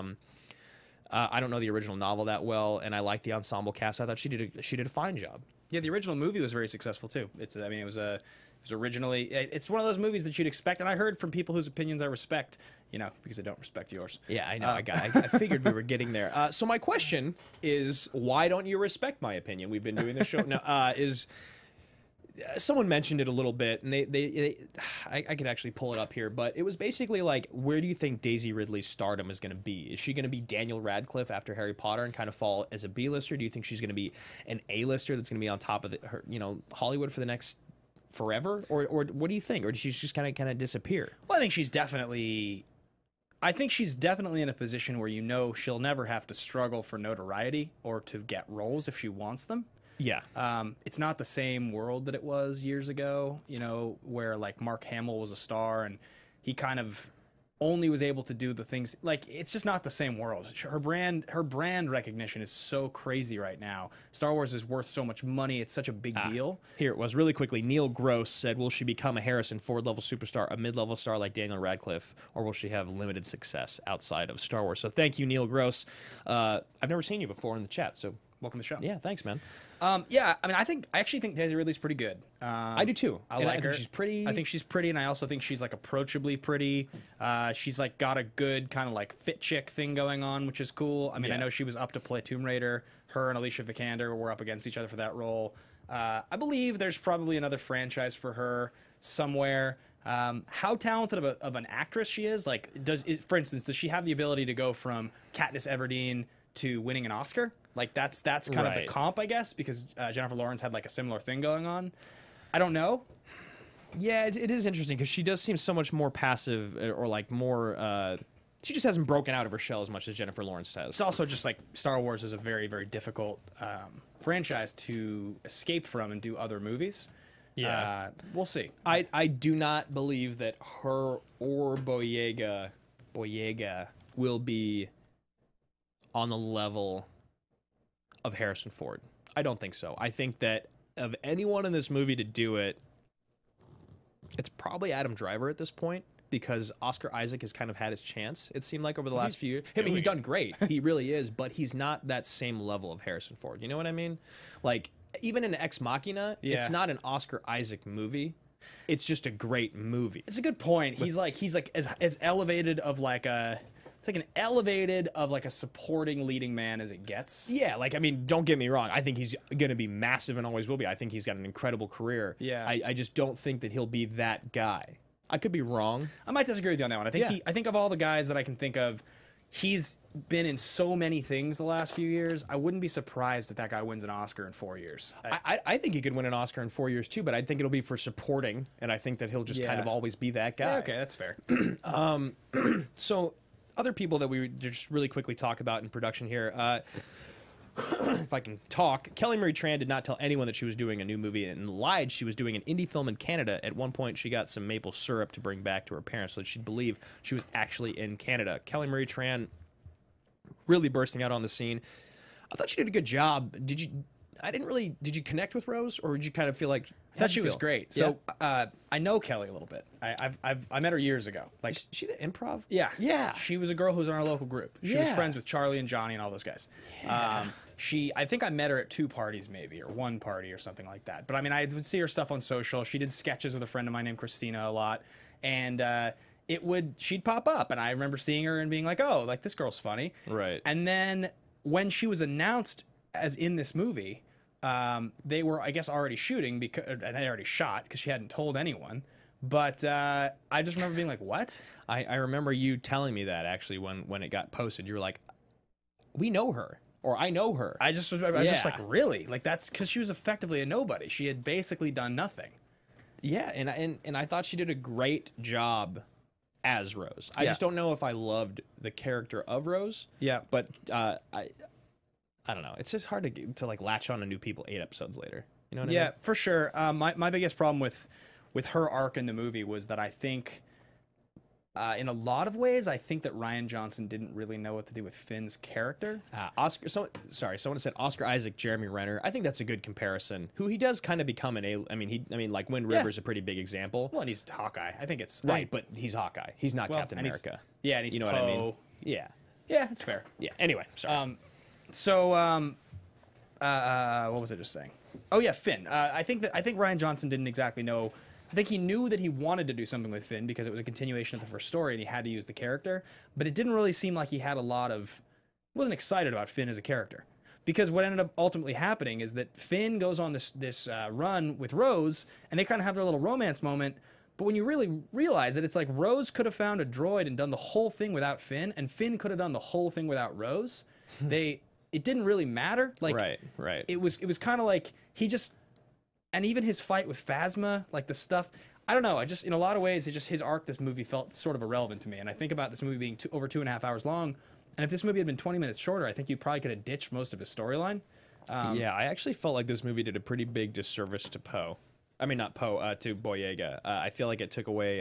I don't know the original novel that well, and I like the ensemble cast. I thought she did a fine job. Yeah, the original movie was very successful too. It was originally. It's one of those movies that you'd expect, and I heard from people whose opinions I respect. Because I don't respect yours. Yeah, I know. I figured we were getting there. So my question is, why don't you respect my opinion? We've been doing this show now. Someone mentioned it a little bit, and I could actually pull it up here, but it was basically like, where do you think Daisy Ridley's stardom is going to be? Is she going to be Daniel Radcliffe after Harry Potter and kind of fall as a B-lister? Do you think she's going to be an A-lister that's going to be on top of her, Hollywood for the next forever, or what do you think, or did she just kind of disappear? Well, I think she's definitely in a position where she'll never have to struggle for notoriety or to get roles if she wants them. Yeah. It's not the same world that it was years ago, where like Mark Hamill was a star and he kind of only was able to do the things, like, it's just not the same world. Her brand recognition is so crazy right now. Star Wars is worth so much money. It's such a big deal. Here it was really quickly. Neil Gross said, will she become a Harrison Ford level superstar, a mid-level star like Daniel Radcliffe, or will she have limited success outside of Star Wars? So thank you, Neil Gross. I've never seen you before in the chat, so Welcome to the show. yeah, thanks, man. Yeah, I mean, I actually think Daisy Ridley's pretty good. I do too. I And like her. think she's pretty. I think she's pretty, and I also think she's like approachably pretty. She's like got a good kind of like fit chick thing going on, which is cool. I mean, I Yeah. know she was up to play Tomb Raider. Her and Alicia Vikander were up against each other for that role. I believe there's probably another franchise for her somewhere. How talented of an actress she is, like, for instance, does she have the ability to go from Katniss Everdeen to winning an Oscar? Like, that's kind of the Right. comp, I guess, because Jennifer Lawrence had like a similar thing going on. I don't know. Yeah, it is interesting because she does seem so much more passive, or like more. She just hasn't broken out of her shell as much as Jennifer Lawrence has. It's also just like Star Wars is a very, very difficult franchise to escape from and do other movies. Yeah. We'll see. I do not believe that her or Boyega will be on the level of Harrison Ford. I don't think so. I think that of anyone in this movie to do it, it's probably Adam Driver at this point, because Oscar Isaac has kind of had his chance, it seemed like, over the last few years. I mean, he's done great. He really is, but he's not that same level of Harrison Ford. You know what I mean? Like, even in Ex Machina, Yeah. it's not an Oscar Isaac movie. It's just a great movie. It's a good point. He's like as elevated of like a. It's like an elevated of like a supporting leading man as it gets. Yeah, like, I mean, don't get me wrong. I think he's going to be massive and always will be. I think he's got an incredible career. Yeah. I just don't think that he'll be that guy. I could be wrong. I might disagree with you on that one. I think Yeah. I think of all the guys that I can think of, he's been in so many things the last few years. I wouldn't be surprised if that guy wins an Oscar in 4 years. I think he could win an Oscar in 4 years too, but I think it'll be for supporting, and I think that he'll just kind Yeah. of always be that guy. Yeah, okay, that's fair. So, other people that we just really quickly talk about in production here. If I can talk, Kelly Marie Tran did not tell anyone that she was doing a new movie and lied she was doing an indie film in Canada. At one point, she got some maple syrup to bring back to her parents so that she'd believe she was actually in Canada. Kelly Marie Tran really bursting out on the scene. I thought she did a good job. Did you connect with Rose, or did you kind of feel like... I thought she was great. So I know Kelly a little bit. I met her years ago. Like, She did improv? yeah, Yeah. She was a girl who was in our local group. She was Yeah. friends with Charlie and Johnny and all those guys. I think I met her at 2 parties maybe, or 1 party or something like that. But I mean, I would see her stuff on social. She did sketches with a friend of mine named Christina a lot, and she'd pop up, and I remember seeing her and being like, oh, like, this girl's funny. Right. And then when she was announced as in this movie, they were, I guess, already shooting and they already shot because she hadn't told anyone. But I just remember being like, what? I remember you telling me that, actually, when it got posted. You were like, we know her, or I know her. I was just Yeah. like, really? Like, that's because she was effectively a nobody. She had basically done nothing. Yeah, and I thought she did a great job as Rose. I Yeah. just don't know if I loved the character of Rose. Yeah. But I don't know. It's just hard to like latch on to new people 8 episodes later. You know what I Yeah, mean? for sure. My biggest problem with her arc in the movie was that I think, in a lot of ways, I think that Rian Johnson didn't really know what to do with Finn's character. Someone said Oscar Isaac, Jeremy Renner. I think that's a good comparison. Who he does kind of become like Wind Yeah. River's a pretty big example. Well, and he's Hawkeye. I think it's Right, but he's Hawkeye. He's not well, Captain and he's- America. Yeah, and he's you know what I mean? Poe. Yeah. Yeah, that's fair. Yeah. Anyway, sorry. What was I just saying? Oh yeah, Finn. I think Rian Johnson didn't exactly know. I think he knew that he wanted to do something with Finn because it was a continuation of the first story and he had to use the character, but it didn't really seem like he had wasn't excited about Finn as a character. Because what ended up ultimately happening is that Finn goes on this run with Rose, and they kind of have their little romance moment. But when you really realize it, it's like Rose could have found a droid and done the whole thing without Finn, and Finn could have done the whole thing without Rose. It didn't really matter. Like, right. it was kind of like he just, and even his fight with Phasma, like the stuff. I don't know. I just, in a lot of ways, it just his arc. This movie felt sort of irrelevant to me, and I think about this movie being over 2.5 hours long. And if this movie had been 20 minutes shorter, I think you probably could have ditched most of his storyline. Yeah, I actually felt like this movie did a pretty big disservice to Poe. I mean, not Poe, to Boyega. I feel like it took away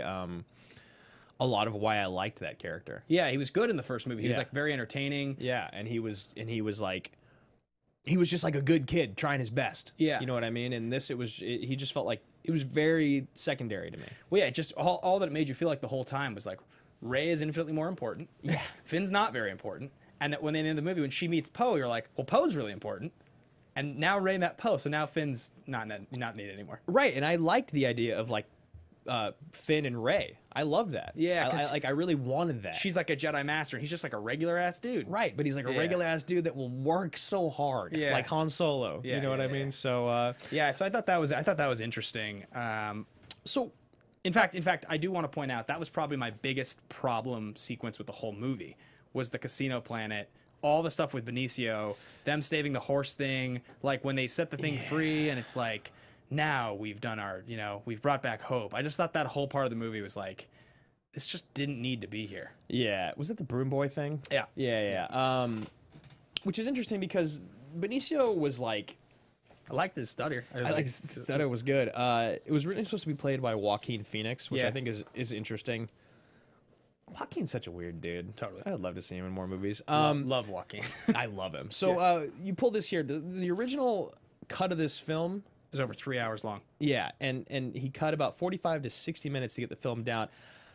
a lot of why I liked that character. Yeah, he was good in the first movie. He was Yeah. like very entertaining. Yeah, and he was like, he was just like a good kid trying his best. Yeah. You know what I mean? And this, he just felt like it was very secondary to me. Well, yeah, just all that it made you feel like the whole time was like Rey is infinitely more important. Yeah, Finn's not very important. And that when they end the movie, when she meets Poe, you're like, well, Poe's really important. And now Rey met Poe, so now Finn's not needed anymore. Right, and I liked the idea of like Finn and Rey. I love that. Yeah, 'cause I really wanted that. She's like a Jedi Master, and he's just like a regular ass dude. right, but he's like a Yeah. regular ass dude that will work so hard, Yeah. like Han Solo. Yeah, you know what yeah, I mean? yeah. So, Yeah, so I thought that was interesting. so In fact, I do want to point out that was probably my biggest problem sequence with the whole movie was the casino planet, all the stuff with Benicio, them staving the horse thing, like when they set the thing free, and it's like, now we've done our, we've brought back hope. I just thought that whole part of the movie was like, this just didn't need to be here. yeah, was it the Broom Boy thing? Yeah. Yeah. Which is interesting because Benicio was like, I liked his stutter. I like said it was good. It was really supposed to be played by Joaquin Phoenix, which Yeah. I think is interesting. Joaquin's such a weird dude. Totally. I would love to see him in more movies. Love Joaquin. I love him. So you pulled this here. The original cut of this film, It was over 3 hours long. yeah, and he cut about 45 to 60 minutes to get the film down.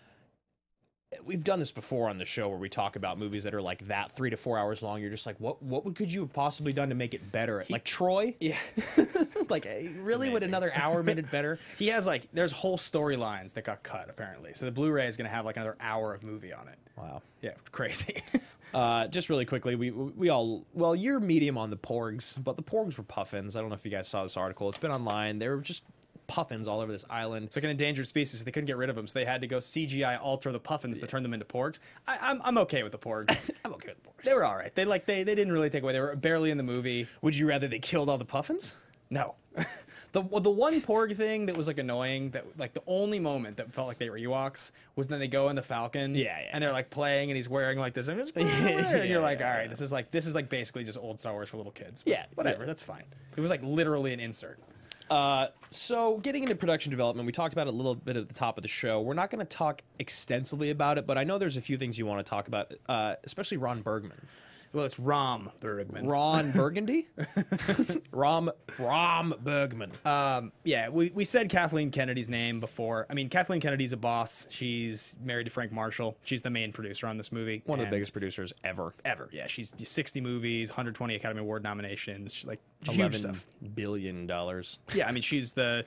We've done this before on the show where we talk about movies that are like that 3 to 4 hours long. You're just like, could you have possibly done to make it better? Like Troy? Yeah. Like, really, would another hour made it better? He has there's whole storylines that got cut apparently. So the Blu-ray is going to have like another hour of movie on it. Wow. Yeah, crazy. Just really quickly, we all, well, you're medium on the Porgs, but the Porgs were puffins. I don't know if you guys saw this article. It's been online. They were just puffins all over this island. It's like an endangered species, so they couldn't get rid of them, so they had to go CGI alter the puffins to turn them into porgs. I'm okay with the porgs. I'm okay with the Porgs. They were all right. They didn't really take away. They were barely in the movie. Would you rather they killed all the puffins? No. The one porg thing that was like annoying, that like the only moment that felt like they were Ewoks was when they go in the Falcon. Yeah, yeah. And they're like playing, and he's wearing like this. And, and you're like, all right, this is like basically just old Star Wars for little kids. But Yeah, whatever, yeah. that's fine. It was like literally an insert. So getting into production development, we talked about it a little bit at the top of the show. We're not going to talk extensively about it, but I know there's a few things you want to talk about, especially Ron Bergman. Well, it's Rom Bergman. Ron Burgundy? Rom Bergman. Yeah, we said Kathleen Kennedy's name before. I mean, Kathleen Kennedy's a boss. She's married to Frank Marshall. She's the main producer on this movie. One of the And biggest producers ever. ever. Yeah, she's 60 movies, 120 Academy Award nominations. She's like huge $11 stuff. billion. Yeah, I mean, she's the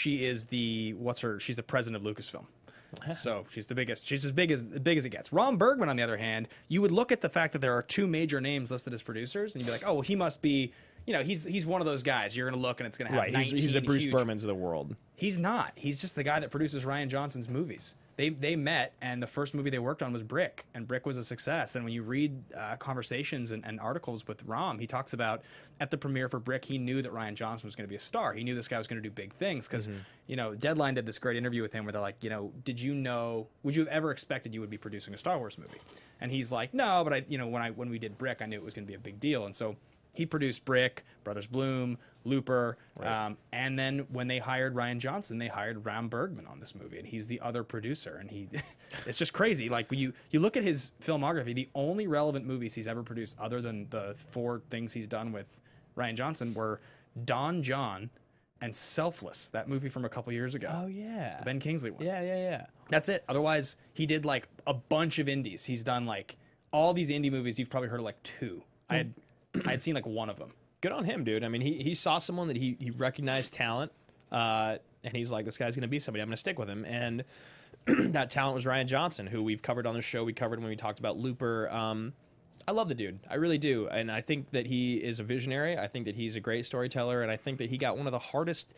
president of Lucasfilm. So she's the biggest. She's as big as it gets. Ron Bergman, on the other hand, you would look at the fact that there are two major names listed as producers, and you'd be like, oh, well, he must be. He's one of those guys. You're gonna look, and it's gonna have Right, 19 he's the Bruce huge. Bermans of the world. He's not. He's just the guy that produces Rian Johnson's movies. They met, and the first movie they worked on was Brick, and Brick was a success. And when you read conversations and articles with Rom, he talks about at the premiere for Brick, he knew that Rian Johnson was going to be a star. He knew this guy was going to do big things because, Deadline did this great interview with him where they're like, would you have ever expected you would be producing a Star Wars movie? And he's like, no, but when we did Brick, I knew it was going to be a big deal. And so he produced Brick, Brothers Bloom, Looper, and then when they hired Rian Johnson, they hired Ron Bergman on this movie, and he's the other producer. And it's just crazy. Like when you look at his filmography, the only relevant movies he's ever produced, other than the 4 things he's done with Rian Johnson, were Don John and Selfless, that movie from a couple years ago. Oh yeah, The Ben Kingsley one. yeah. That's it. Otherwise, he did like a bunch of indies. He's done like all these indie movies. You've probably heard of like 2. I had seen like one of them. Good on him, dude. I mean, he saw someone that he recognized talent, and he's like, this guy's going to be somebody. I'm going to stick with him. And that talent was Rian Johnson, who we've covered on the show. We covered when we talked about Looper. I love the dude. I really do. And I think that he is a visionary. I think that he's a great storyteller. And I think that he got one of the hardest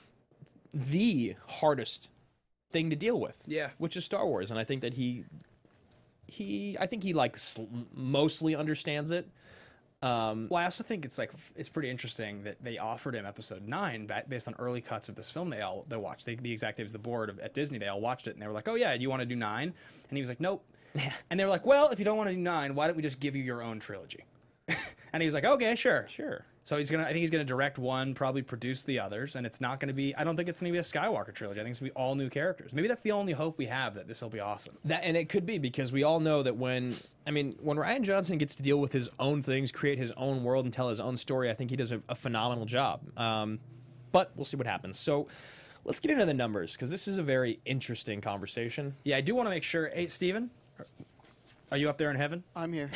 thing to deal with. Yeah. Which is Star Wars. And I think that he like mostly understands it. Well, I also think it's pretty interesting that they offered him episode 9 based on early cuts of this film. They watched the executives, the board at Disney. They all watched it and they were like, "Oh yeah, do you want to do 9?" And he was like, "Nope." And they were like, "Well, if you don't want to do 9, why don't we just give you your own trilogy?" And he was like, "Okay, sure." So I think he's gonna direct one, probably produce the others, and it's not gonna be. I don't think it's gonna be a Skywalker trilogy. I think it's gonna be all new characters. Maybe that's the only hope we have, that this will be awesome. And it could be, because we all know that when Rian Johnson gets to deal with his own things, create his own world, and tell his own story, I think he does a phenomenal job. But we'll see what happens. So let's get into the numbers, because this is a very interesting conversation. Yeah, I do want to make sure. Hey, Steven, are you up there in heaven? I'm here.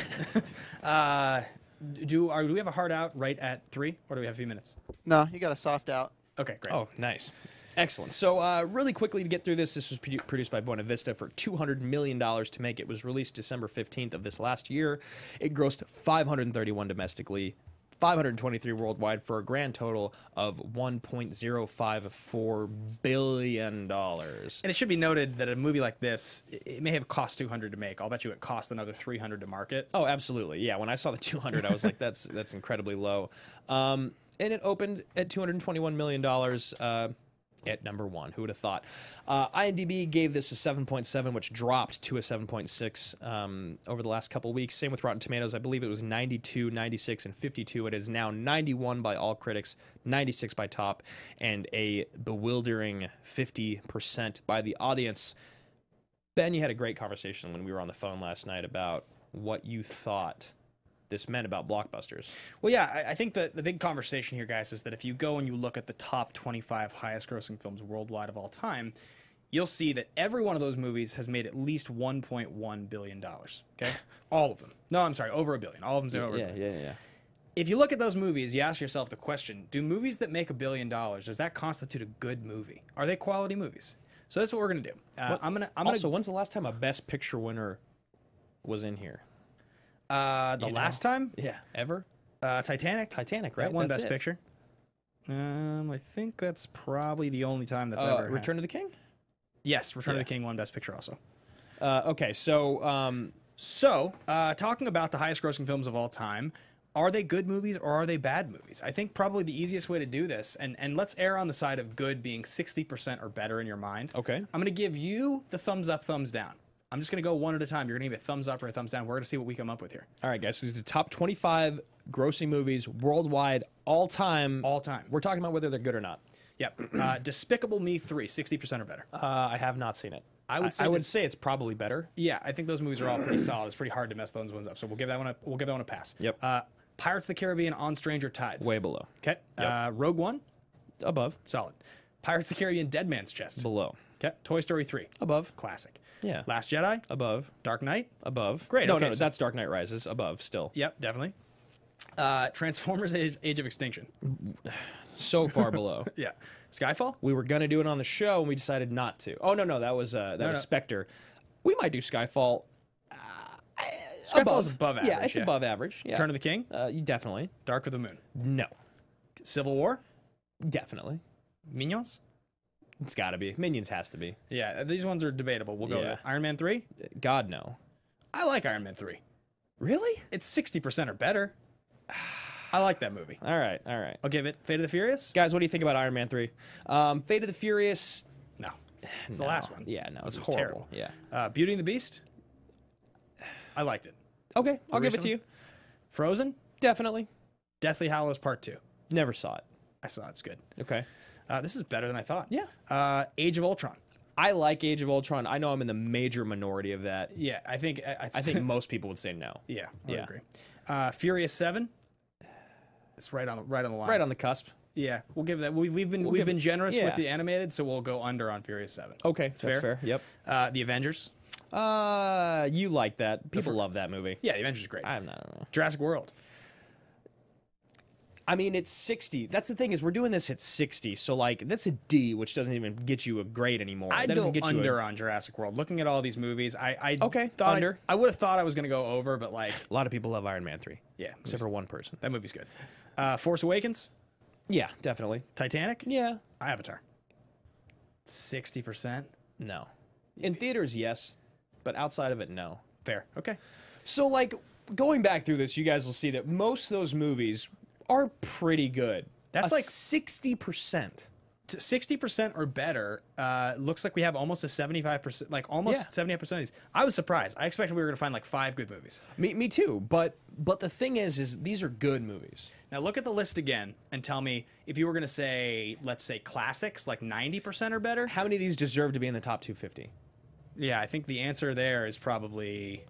Do we have a hard out right at 3, or do we have a few minutes? No, you got a soft out. Okay, great. Oh, nice. Excellent. So really quickly to get through this was produced by Buena Vista for $200 million to make. It was released December 15th of this last year. It grossed $531 domestically, $523 worldwide, for a grand total of $1.054 billion. And it should be noted that a movie like this, it may have cost $200 to make. I'll bet you it cost another $300 to market. Oh, absolutely. Yeah, when I saw the 200, I was like, that's incredibly low. And it opened at $221 million at number 1. Who would have thought? IMDb gave this a 7.7, which dropped to a 7.6 over the last couple weeks. Same with Rotten Tomatoes. I believe it was 92, 96, and 52. It is now 91 by all critics, 96 by top, and a bewildering 50% by the audience. Ben, you had a great conversation when we were on the phone last night about what you thought this meant about blockbusters. Well, yeah, I think that the big conversation here, guys, is that if you go and you look at the top 25 highest-grossing films worldwide of all time, you'll see that every one of those movies has made at least $1.1 billion. Okay, all of them. No, I'm sorry, over $1 billion. All of them are over. Yeah. If you look at those movies, you ask yourself the question: do movies that make $1 billion, does that constitute a good movie? Are they quality movies? So that's what we're gonna do. I'm gonna. Also, when's the last time a Best Picture winner was in here? Last time? Yeah, ever? Titanic. Titanic, right? That won That's Best it. Picture. I think that's probably the only time that's ever. Return of the King? Yes, Return of the King won Best Picture also. Okay, so talking about the highest grossing films of all time, are they good movies or are they bad movies? I think probably the easiest way to do this, and let's err on the side of good being 60% or better in your mind. Okay. I'm going to give you the thumbs up, thumbs down. I'm just going to go one at a time. You're going to give a thumbs up or a thumbs down. We're going to see what we come up with here. all right, guys, so these are the top 25 grossing movies worldwide, all time. All time. We're talking about whether they're good or not. Yep. Despicable Me 3, 60% or better. I have not seen it. I would say it's probably better. Yeah, I think those movies are all pretty solid. It's pretty hard to mess those ones up. So we'll give that one a pass. Yep. Pirates of the Caribbean: On Stranger Tides. Way below. Okay. Rogue One, Above. solid. Pirates of the Caribbean: Dead Man's Chest. Below. Okay. Toy Story 3, Above. classic. Yeah. Last Jedi, Above. Dark Knight. Above. Great, No, okay, no, so- that's Dark Knight Rises. Above, still. Yep, definitely. Transformers: Age of Extinction. So far below. Yeah. Skyfall. We were gonna do it on the show, and we decided not to. Oh no, that was no. Spectre. We might do Skyfall. Skyfall is above average. Yeah, it's above average. Yeah. Return of the King. Definitely. Dark of the Moon. No. Civil War. Definitely. Minions. It's got to be. Minions has to be. Yeah, these ones are debatable. We'll go Yeah. with it. Iron Man 3. God no. I like Iron Man 3. Really? It's 60% or better. I like that movie. All right. I'll give it Fate of the Furious. Guys, what do you think about Iron Man 3? Fate of the Furious. No, it's the last one. Yeah, no, It it's was horrible. terrible. Yeah. Beauty and the Beast. I liked it. Okay, I'll give it to recently? you. Frozen. Definitely. Deathly Hallows Part 2. Never saw it. I saw it. It's good. Okay. This is better than I thought. Yeah. Age of Ultron. I like Age of Ultron. I know I'm in the major minority of that. Yeah, I think I think most people would say no. yeah, I Yeah. agree. Furious 7. It's right on the line. Right on the cusp. Yeah, we'll give that. We've give been it- generous yeah. with the animated, so we'll go under on Furious 7. Okay, that's fair. fair. Yep. The Avengers. You like that. People love that movie. Yeah, the Avengers is great. I don't know. Jurassic World. I mean, it's 60. That's the thing is we're doing this at 60. So, like, that's a D, which doesn't even get you a grade anymore. I'd that go doesn't get you under on Jurassic World. Looking at all these movies, I Okay, thought under. I would have thought I was going to go over, but like, A lot of people love Iron Man 3. yeah, Except for one person. that movie's good. Force Awakens, Yeah, definitely. Titanic, Yeah. Avatar. 60%. No. In theaters, yes. But outside of it, no. Fair. Okay. So, like, going back through this, you guys will see that most of those movies are pretty good. That's A like 60%. 60% or better. Looks like we have almost a 75%, like almost 75% of these. I was surprised. I expected we were going to find like 5 good movies. Me too. But the thing is these are good movies. Now look at the list again and tell me if you were going to say, let's say classics, like 90% or better. How many of these deserve to be in the top 250? Yeah, I think the answer there is probably.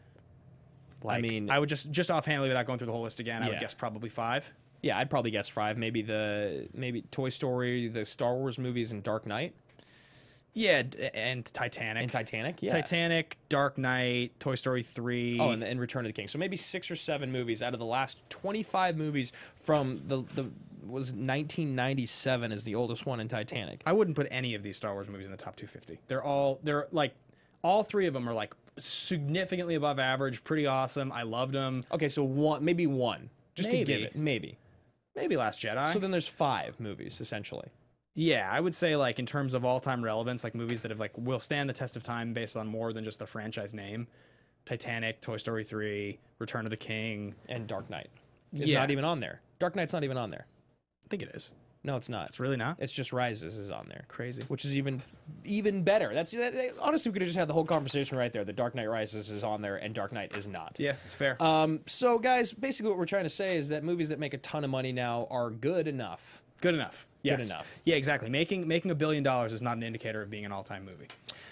Like, I mean, I would just offhandedly, without going through the whole list again, I would Yeah. guess probably 5. yeah, I'd probably guess 5. Maybe Toy Story, the Star Wars movies, and Dark Knight. Yeah, and Titanic. And Titanic, yeah. Titanic, Dark Knight, Toy Story 3. Oh, and Return of the King. So maybe 6 or 7 movies out of the last 25 movies from the was 1997 is the oldest one in Titanic. I wouldn't put any of these Star Wars movies in the top 250. They're like all 3 of them are like significantly above average, pretty awesome. I loved them. Okay, so maybe one, just to give it, maybe. Maybe Last Jedi. So then there's 5 movies essentially. Yeah, I would say like in terms of all-time relevance, like movies that have like will stand the test of time based on more than just the franchise name. Titanic, Toy Story 3, Return of the King, And Dark Knight is Yeah. not even on there. Dark Knight's not even on there. I think it is. No, it's not. It's really not. It's just Rises is on there. Crazy. Which is even better. Honestly, we could have just had the whole conversation right there. The Dark Knight Rises is on there and Dark Knight is not. Yeah, it's fair. So guys, basically what we're trying to say is that movies that make a ton of money now are good enough. Good enough. Yes. enough. Yeah, exactly. Making $1 billion is not an indicator of being an all-time movie.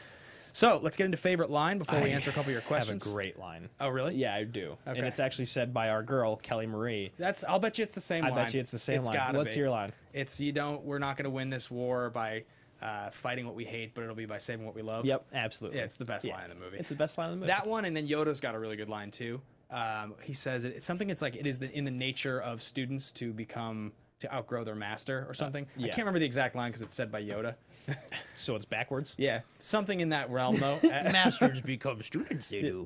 So let's get into favorite line before we answer a couple of your questions. I have a great line. Oh, really? Yeah, I do. Okay. And it's actually said by our girl, Kelly Marie. I'll bet you it's the same line. I bet you it's the same line. Gotta What's be. your line? It's we're not going to win this war by fighting what we hate, but it'll be by saving what we love. Yep, absolutely. Yeah, it's the best line in the movie. It's the best line in the movie. That one, and then Yoda's got a really good line too. He says it's something. It's like it is in the nature of students to outgrow their master or something. I yeah. can't remember the exact line because it's said by Yoda. So it's backwards? Yeah, something in that realm though. Masters become students, they do.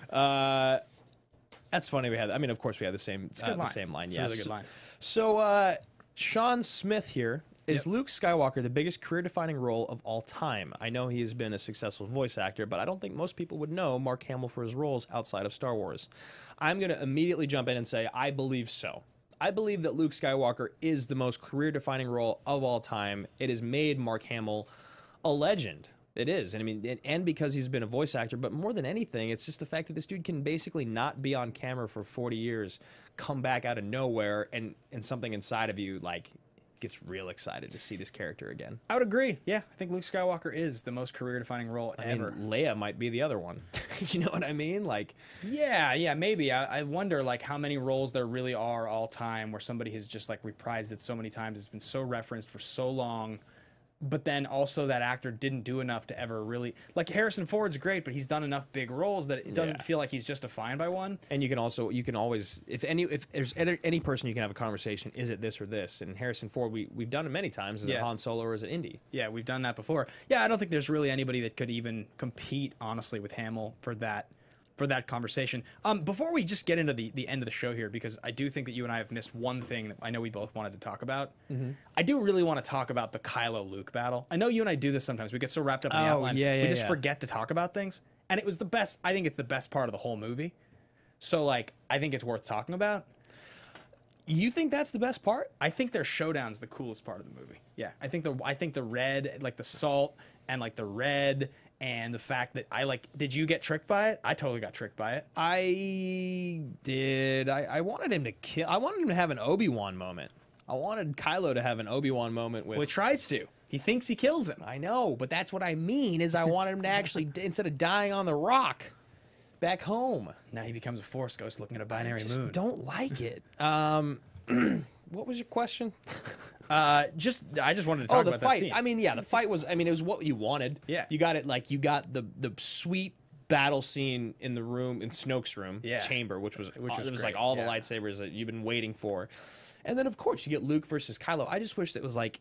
Yeah, That's funny. Of course we had the same a good line. the same line. It's Yes. a really good line. So Sean Smith here. Is Yep. Luke Skywalker the biggest career-defining role of all time? I know he has been a successful voice actor, but I don't think most people would know Mark Hamill for his roles outside of Star Wars. I'm going to immediately jump in and say I believe so. I believe that Luke Skywalker is the most career-defining role of all time. It has made Mark Hamill a legend. It is. And because he's been a voice actor, but more than anything, it's just the fact that this dude can basically not be on camera for 40 years, come back out of nowhere, and something inside of you, like, gets real excited to see this character again. I would agree. Yeah, I think Luke Skywalker is the most career-defining role ever. Leia might be the other one. You know what I mean? Like, Yeah, maybe. I wonder like how many roles there really are all time where somebody has just like reprised it so many times. It's been so referenced for so long. But then also that actor didn't do enough to ever really like Harrison Ford's great, but he's done enough big roles that it doesn't Yeah. feel like he's just defined by one. and you can always, if there's any person you can have a conversation, is it this or this? And Harrison Ford, we've done it many times. Is it Yeah. Han Solo or is it Indy? Yeah, we've done that before. Yeah, I don't think there's really anybody that could even compete honestly with Hamill for that conversation. Before we just get into the end of the show here, because I do think that you and I have missed one thing that I know we both wanted to talk about. I do really want to talk about the Kylo Luke battle. I know you and I do this sometimes. We get so wrapped up in the outline, we just forget to talk about things. And it was the best. I think it's the best part of the whole movie. So like, I think it's worth talking about. You think that's the best part? I think their showdown's the coolest part of the movie. Yeah, I think the red, like the salt and like the red. And the fact that did you get tricked by it? I totally got tricked by it. I did. I wanted him to kill. I wanted him to have an Obi-Wan moment. I wanted Kylo to have an Obi-Wan moment with. Well, he tries to. He thinks he kills him. I know, but that's what I mean. Is I wanted him to actually, instead of dying on the rock, back home. Now he becomes a Force ghost looking at a binary Just moon. don't like it. What was your question? I just wanted to talk the about fight. that scene. The fight was. It was what you wanted. Yeah. You got it. Like you got the sweet battle scene in the room in Snoke's room chamber, which was great, like all the yeah. lightsabers that you've been waiting for, and then of course you get Luke versus Kylo. I just wish it was like.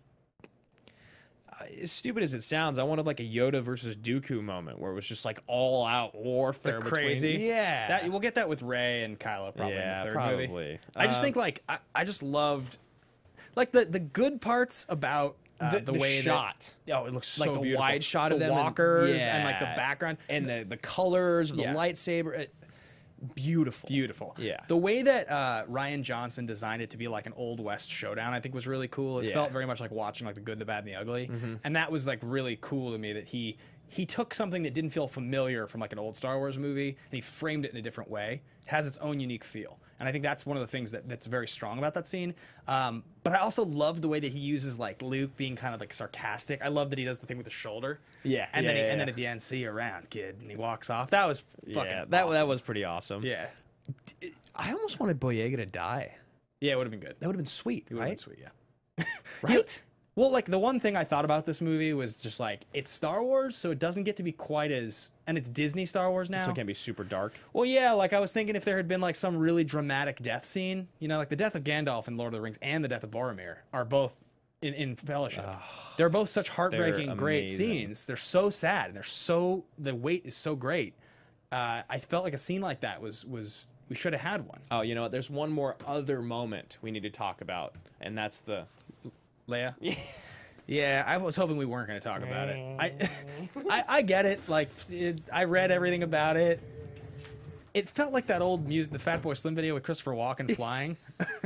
As stupid as it sounds, I wanted like a Yoda versus Dooku moment where it was just like all out warfare. crazy. Yeah. We'll get that with Rey and Kylo probably in the third movie. probably. I just think like I just loved like the good parts about the way shot. It looks so Like the beautiful. wide shot of the them and- walkers and yeah. like the background and the colors of the Yeah. lightsaber. Beautiful. Beautiful. Yeah. The way that Ryan Johnson designed it to be like an Old West showdown, I think was really cool. It Yeah. felt very much like watching like The Good, the Bad, and the Ugly. And that was like really cool to me that he took something that didn't feel familiar from like an old Star Wars movie and he framed it in a different way. It has its own unique feel. And I think that's one of the things that's very strong about that scene. But I also love the way that he uses like Luke being kind of like sarcastic. I love that he does the thing with the shoulder. Yeah, And yeah, then yeah, and then yeah. at the end, see you around, kid. And he walks off. That was fucking Yeah, that awesome. was pretty awesome. Yeah. I almost wanted Boyega to die. Yeah, it would have been good. That would have been sweet, It would have been right? sweet, yeah. Right? Well, like the one thing I thought about this movie was just like it's Star Wars, so it doesn't get to be quite as, and it's Disney Star Wars now. So it can't be super dark. Well, yeah, like I was thinking if there had been like some really dramatic death scene, you know, like the death of Gandalf in Lord of the Rings and the death of Boromir are both in Fellowship. They're both such heartbreaking, great amazing. scenes. They're so sad and the weight is so great. I felt like a scene like that was we should have had one. Oh, you know what? There's one more other moment we need to talk about, and that's the Leia. Yeah, I was hoping we weren't going to talk about it. I get it. Like, I read everything about it. It felt like that old music, the Fat Boy Slim video with Christopher Walken flying.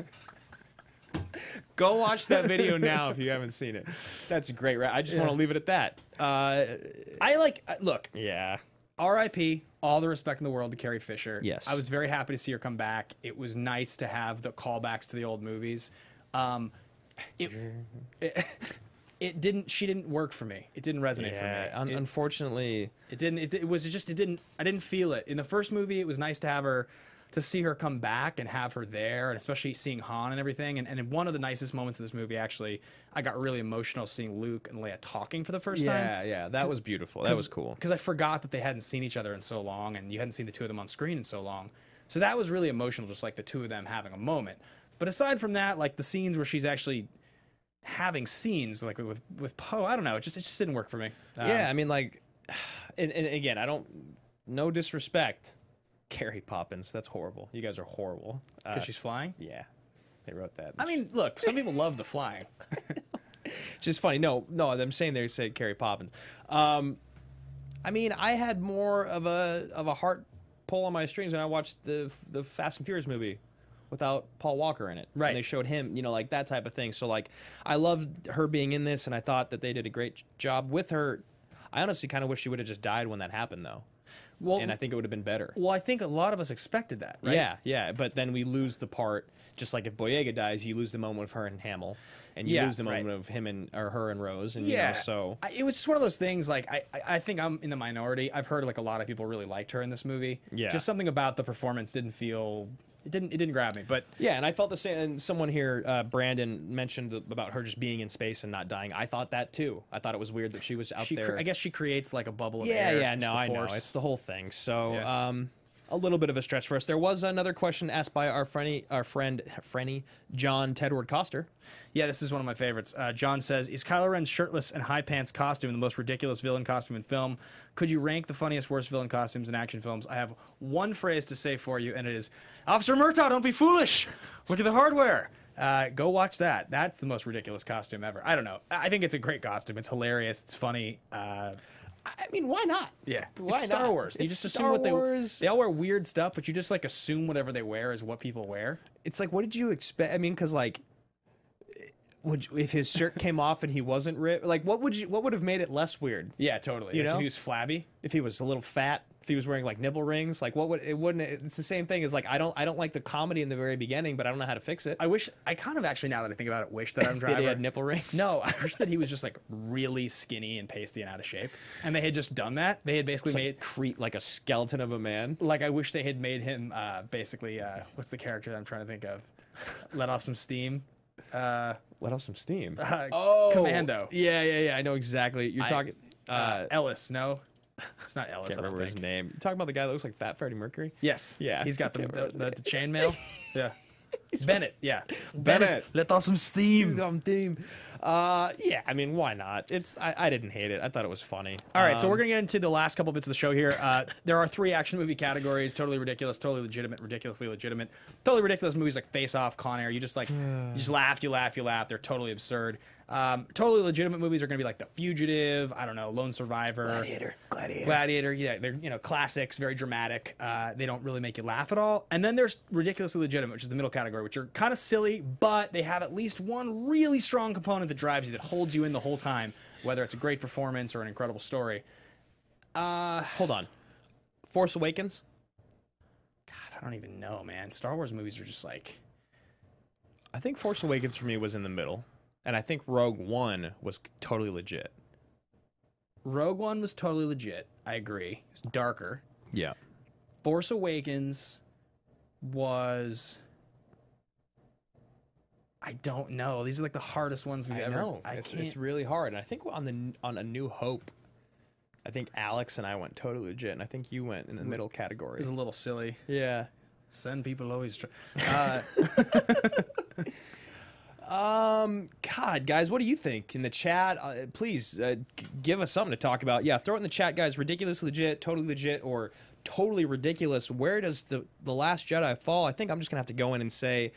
Go watch that video now if you haven't seen it. That's great, right? I just want to leave it at that. Look, Yeah. R.I.P. All the respect in the world to Carrie Fisher. Yes. I was very happy to see her come back. It was nice to have the callbacks to the old movies. It didn't. She didn't work for me. It didn't resonate for me. Unfortunately, It didn't. It was just. It didn't. I didn't feel it in the first movie. It was nice to have her, to see her come back and have her there, and especially seeing Han and everything. And in one of the nicest moments of this movie, actually, I got really emotional seeing Luke and Leia talking for the first time. yeah, that was beautiful. That was cool. Because I forgot that they hadn't seen each other in so long, and you hadn't seen the two of them on screen in so long. So that was really emotional, just like the two of them having a moment. But aside from that, like the scenes where she's actually having scenes like with Poe, I don't know, it just didn't work for me. Yeah, I mean, like, and again, I don't, no disrespect, Carrie Poppins, that's horrible. You guys are horrible. Because she's flying. Yeah, they wrote that. I mean, look, some people love the flying. It's just funny. No, I'm saying they say Carrie Poppins. I mean, I had more of a heart pull on my strings when I watched the Fast and Furious movie without Paul Walker in it. Right. And they showed him, you know, like that type of thing. So like, I loved her being in this, and I thought that they did a great job with her. I honestly kind of wish she would have just died when that happened, though. Well, And I think it would have been better. well, I think a lot of us expected that, right? Yeah. But then we lose the part, just like if Boyega dies, you lose the moment of her and Hamill, and you Yeah, lose the moment right. of him or her and Rose, and Yeah. you know, so It was just one of those things. Like I think I'm in the minority. I've heard like a lot of people really liked her in this movie. Yeah. Just something about the performance didn't feel. It didn't grab me. But yeah, and I felt the same. And someone here, Brandon, mentioned about her just being in space and not dying. I thought that too. I thought it was weird that she was out there. I guess she creates like a bubble of yeah, air. yeah, It's no, the I know. Force. It's the whole thing. So, Yeah. a little bit of a stretch for us. There was another question asked by our friend John Tedward Coster. Yeah, this is one of my favorites. John says, "Is Kylo Ren's shirtless and high pants costume the most ridiculous villain costume in film? Could you rank the funniest, worst villain costumes in action films? I have one phrase to say for you, and it is, Officer Murtaugh, don't be foolish. Look at the hardware." Go watch that. That's the most ridiculous costume ever. I don't know. I think it's a great costume. It's hilarious. It's funny. I mean, why not? Yeah, Why it's Star not? Wars. You It's just Star assume Wars. they all wear weird stuff, but you just like assume whatever they wear is what people wear. It's like, what did you expect? I mean, because like, if his shirt came off and he wasn't ripped, like, what would have made it less weird? Yeah, totally. You Like, know? if he was flabby. If he was a little fat, if he was wearing like nipple rings, like it's the same thing as like, I don't like the comedy in the very beginning, but I don't know how to fix it. I kind of actually, now that I think about it, wish that Adam That he Driver had nipple rings. No, I wish that he was just like really skinny and pasty and out of shape, and they had just done that. They had basically made Like a skeleton of a man. like I wish they had made him basically what's the character that I'm trying to think of? Let off some steam. Let off some steam. Commando. Yeah. I know exactly. You're talking. Ellis. No, it's not Ellis. Can't I don't remember his think. name. You talking about the guy that looks like Fat Freddie Mercury? Yes. Yeah, He's got I can't remember his the chainmail. Yeah. Bennett, yeah. Bennett. Let off some steam. Yeah, I mean, why not? I didn't hate it. I thought it was funny. All right, so we're going to get into the last couple bits of the show here. There are 3 action movie categories: totally ridiculous, totally legitimate, ridiculously legitimate. Totally ridiculous movies like Face Off, Con Air. You just laugh, you laugh, you laugh. They're totally absurd. Totally legitimate movies are going to be like The Fugitive, I don't know, Lone Survivor, Gladiator. Yeah, they're classics, very dramatic. They don't really make you laugh at all. And then there's ridiculously legitimate, which is the middle category, which are kind of silly, but they have at least one really strong component that drives you, that holds you in the whole time, whether it's a great performance or an incredible story. Hold on. Force Awakens? God, I don't even know, man. Star Wars movies are just like... I think Force Awakens for me was in the middle. And I think Rogue One was totally legit. Rogue One was totally legit. I agree. It's darker. Yeah. Force Awakens was... I don't know. These are like the hardest ones we've ever... know. It's really hard. And I think on A New Hope, I think Alex and I went totally legit, and I think you went in the middle It category. was a little silly. Yeah. Send people always... God, guys, what do you think in the chat? Please give us something to talk about. Yeah, throw it in the chat, guys. Ridiculous, legit, totally legit, or totally ridiculous. Where does the Last Jedi fall? I think I'm just gonna have to go in and say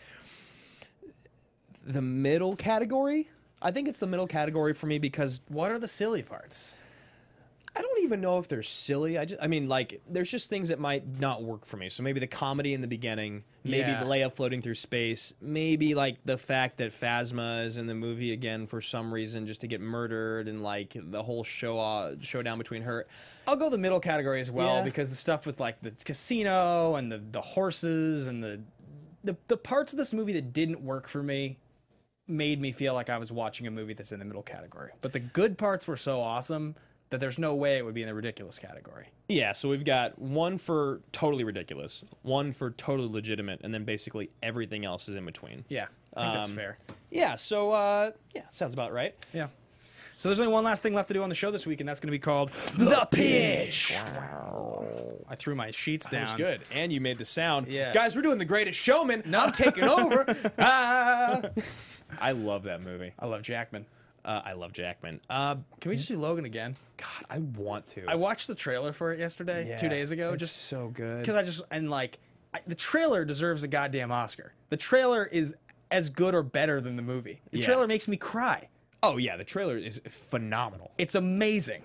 the middle category. I think it's the middle category for me because What are the silly parts? I don't even know if they're silly. I mean, like, there's just things that might not work for me. So maybe the comedy in the beginning, maybe Yeah. the Leia floating through space, maybe like the fact that Phasma is in the movie again for some reason just to get murdered, and like the whole showdown between her. I'll go the middle category as well, Yeah. because the stuff with like the casino and the horses and the parts of this movie that didn't work for me made me feel like I was watching a movie that's in the middle category. But the good parts were so awesome that there's no way it would be in the ridiculous category. Yeah, so we've got one for totally ridiculous, one for totally legitimate, and then basically everything else is in between. Yeah, I think that's fair. Yeah, so yeah, sounds about right. Yeah. So there's only one last thing left to do on the show this week, and that's going to be called The Pitch. I threw my sheets down. That was good. And you made the sound. Yeah. Guys, we're doing The Greatest Showman. I'm taking over. Ah. I love that movie. I love Jackman. I love Jackman. Can we just do Logan again? God, I want to. I watched the trailer for it yesterday, 2 days ago. It's Just so good. because the trailer deserves a goddamn Oscar. The trailer is as good or better than the movie. The Yeah. trailer makes me cry. Oh, yeah, the trailer is phenomenal. It's amazing.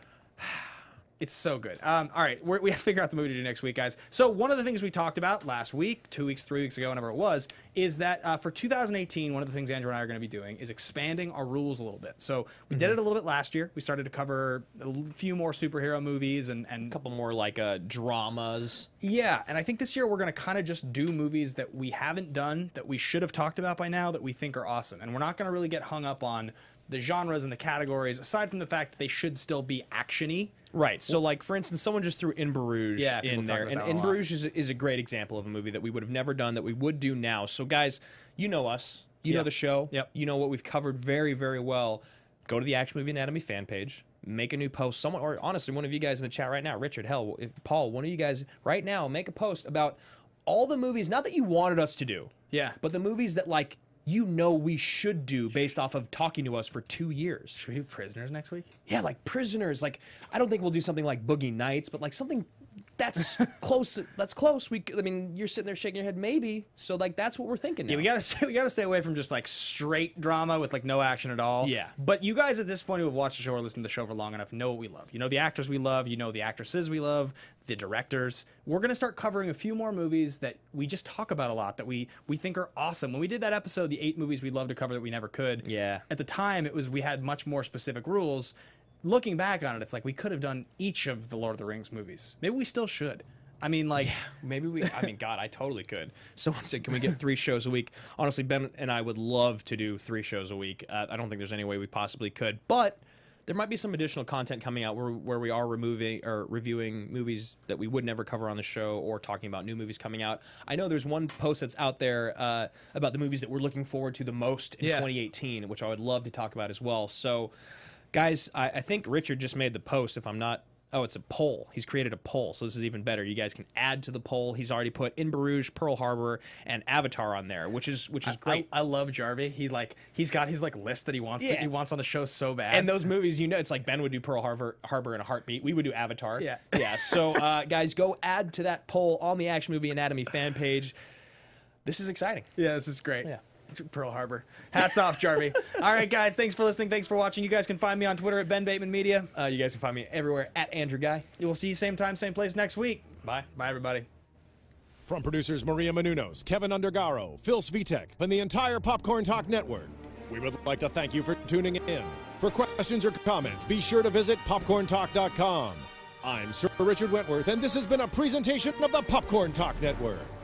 It's so good. All right, we have to figure out the movie to do next week, guys. So one of the things we talked about last week, 2 weeks, 3 weeks ago, whenever it was, is that for 2018, one of the things Andrew and I are going to be doing is expanding our rules a little bit. So we did it a little bit last year. We started to cover a few more superhero movies and A couple more like dramas. yeah, and I think this year we're going to kind of just do movies that we haven't done, that we should have talked about by now, that we think are awesome. And we're not going to really get hung up on the genres and the categories, aside from the fact that they should still be action-y. Right. So, like, for instance, someone just threw In Bruges Yeah, people in talk there. about And that a In lot. Bruges is a great example of a movie that we would have never done that we would do now. So, guys, you know us. You know Yep. the show. Yep. You know what we've covered very, very well. Go to the Action Movie Anatomy fan page. Make a new post. Someone, or honestly, one of you guys in the chat right now, Richard, hell, if Paul, one of you guys right now, make a post about all the movies, not that you wanted us to do, Yeah. but the movies that, like, you know we should do based off of talking to us for 2 years. Should we do Prisoners next week? Yeah, like Prisoners. Like, I don't think we'll do something like Boogie Nights, but like something that's close. That's close. I mean, you're sitting there shaking your head, maybe. So like, that's what we're thinking now. Yeah, we gotta stay away from just like straight drama with like no action at all. Yeah. But you guys at this point who have watched the show or listened to the show for long enough know what we love. You know the actors we love. You know the actresses we love. The directors. We're gonna start covering a few more movies that we just talk about a lot that we think are awesome. When we did that episode, the 8 movies we'd love to cover that we never could. Yeah. At the time, we had much more specific rules. Looking back on it, it's like we could have done each of the Lord of the Rings movies. Maybe we still should. I mean, like, Maybe I mean, God, I totally could. Someone said, can we get 3 shows a week? Honestly, Ben and I would love to do 3 shows a week. I don't think there's any way we possibly could. But there might be some additional content coming out where we are reviewing movies that we would never cover on the show, or talking about new movies coming out. I know there's one post that's out there about the movies that we're looking forward to the most in 2018, which I would love to talk about as well. So, guys, I think Richard just made the post, if I'm not Oh, it's a poll. He's created a poll, so this is even better. You guys can add to the poll. He's already put In Bruges, Pearl Harbor, and Avatar on there, which is great. I love Jarvie. He's got his list that he wants on the show so bad. And those movies, it's like Ben would do Pearl Harbor in a heartbeat. We would do Avatar. Yeah. Yeah. So, guys, go add to that poll on the Action Movie Anatomy fan page. This is exciting. Yeah, this is great. Yeah. Pearl Harbor. Hats off, Jarvie. All right, guys, thanks for listening. Thanks for watching. You guys can find me on Twitter at Ben Bateman Media. You guys can find me everywhere at Andrew Guy. We'll see you same time, same place next week. Bye. Bye, everybody. From producers Maria Menounos, Kevin Undergaro, Phil Svitek, and the entire Popcorn Talk Network, we would like to thank you for tuning in. For questions or comments, be sure to visit popcorntalk.com. I'm Sir Richard Wentworth, and this has been a presentation of the Popcorn Talk Network.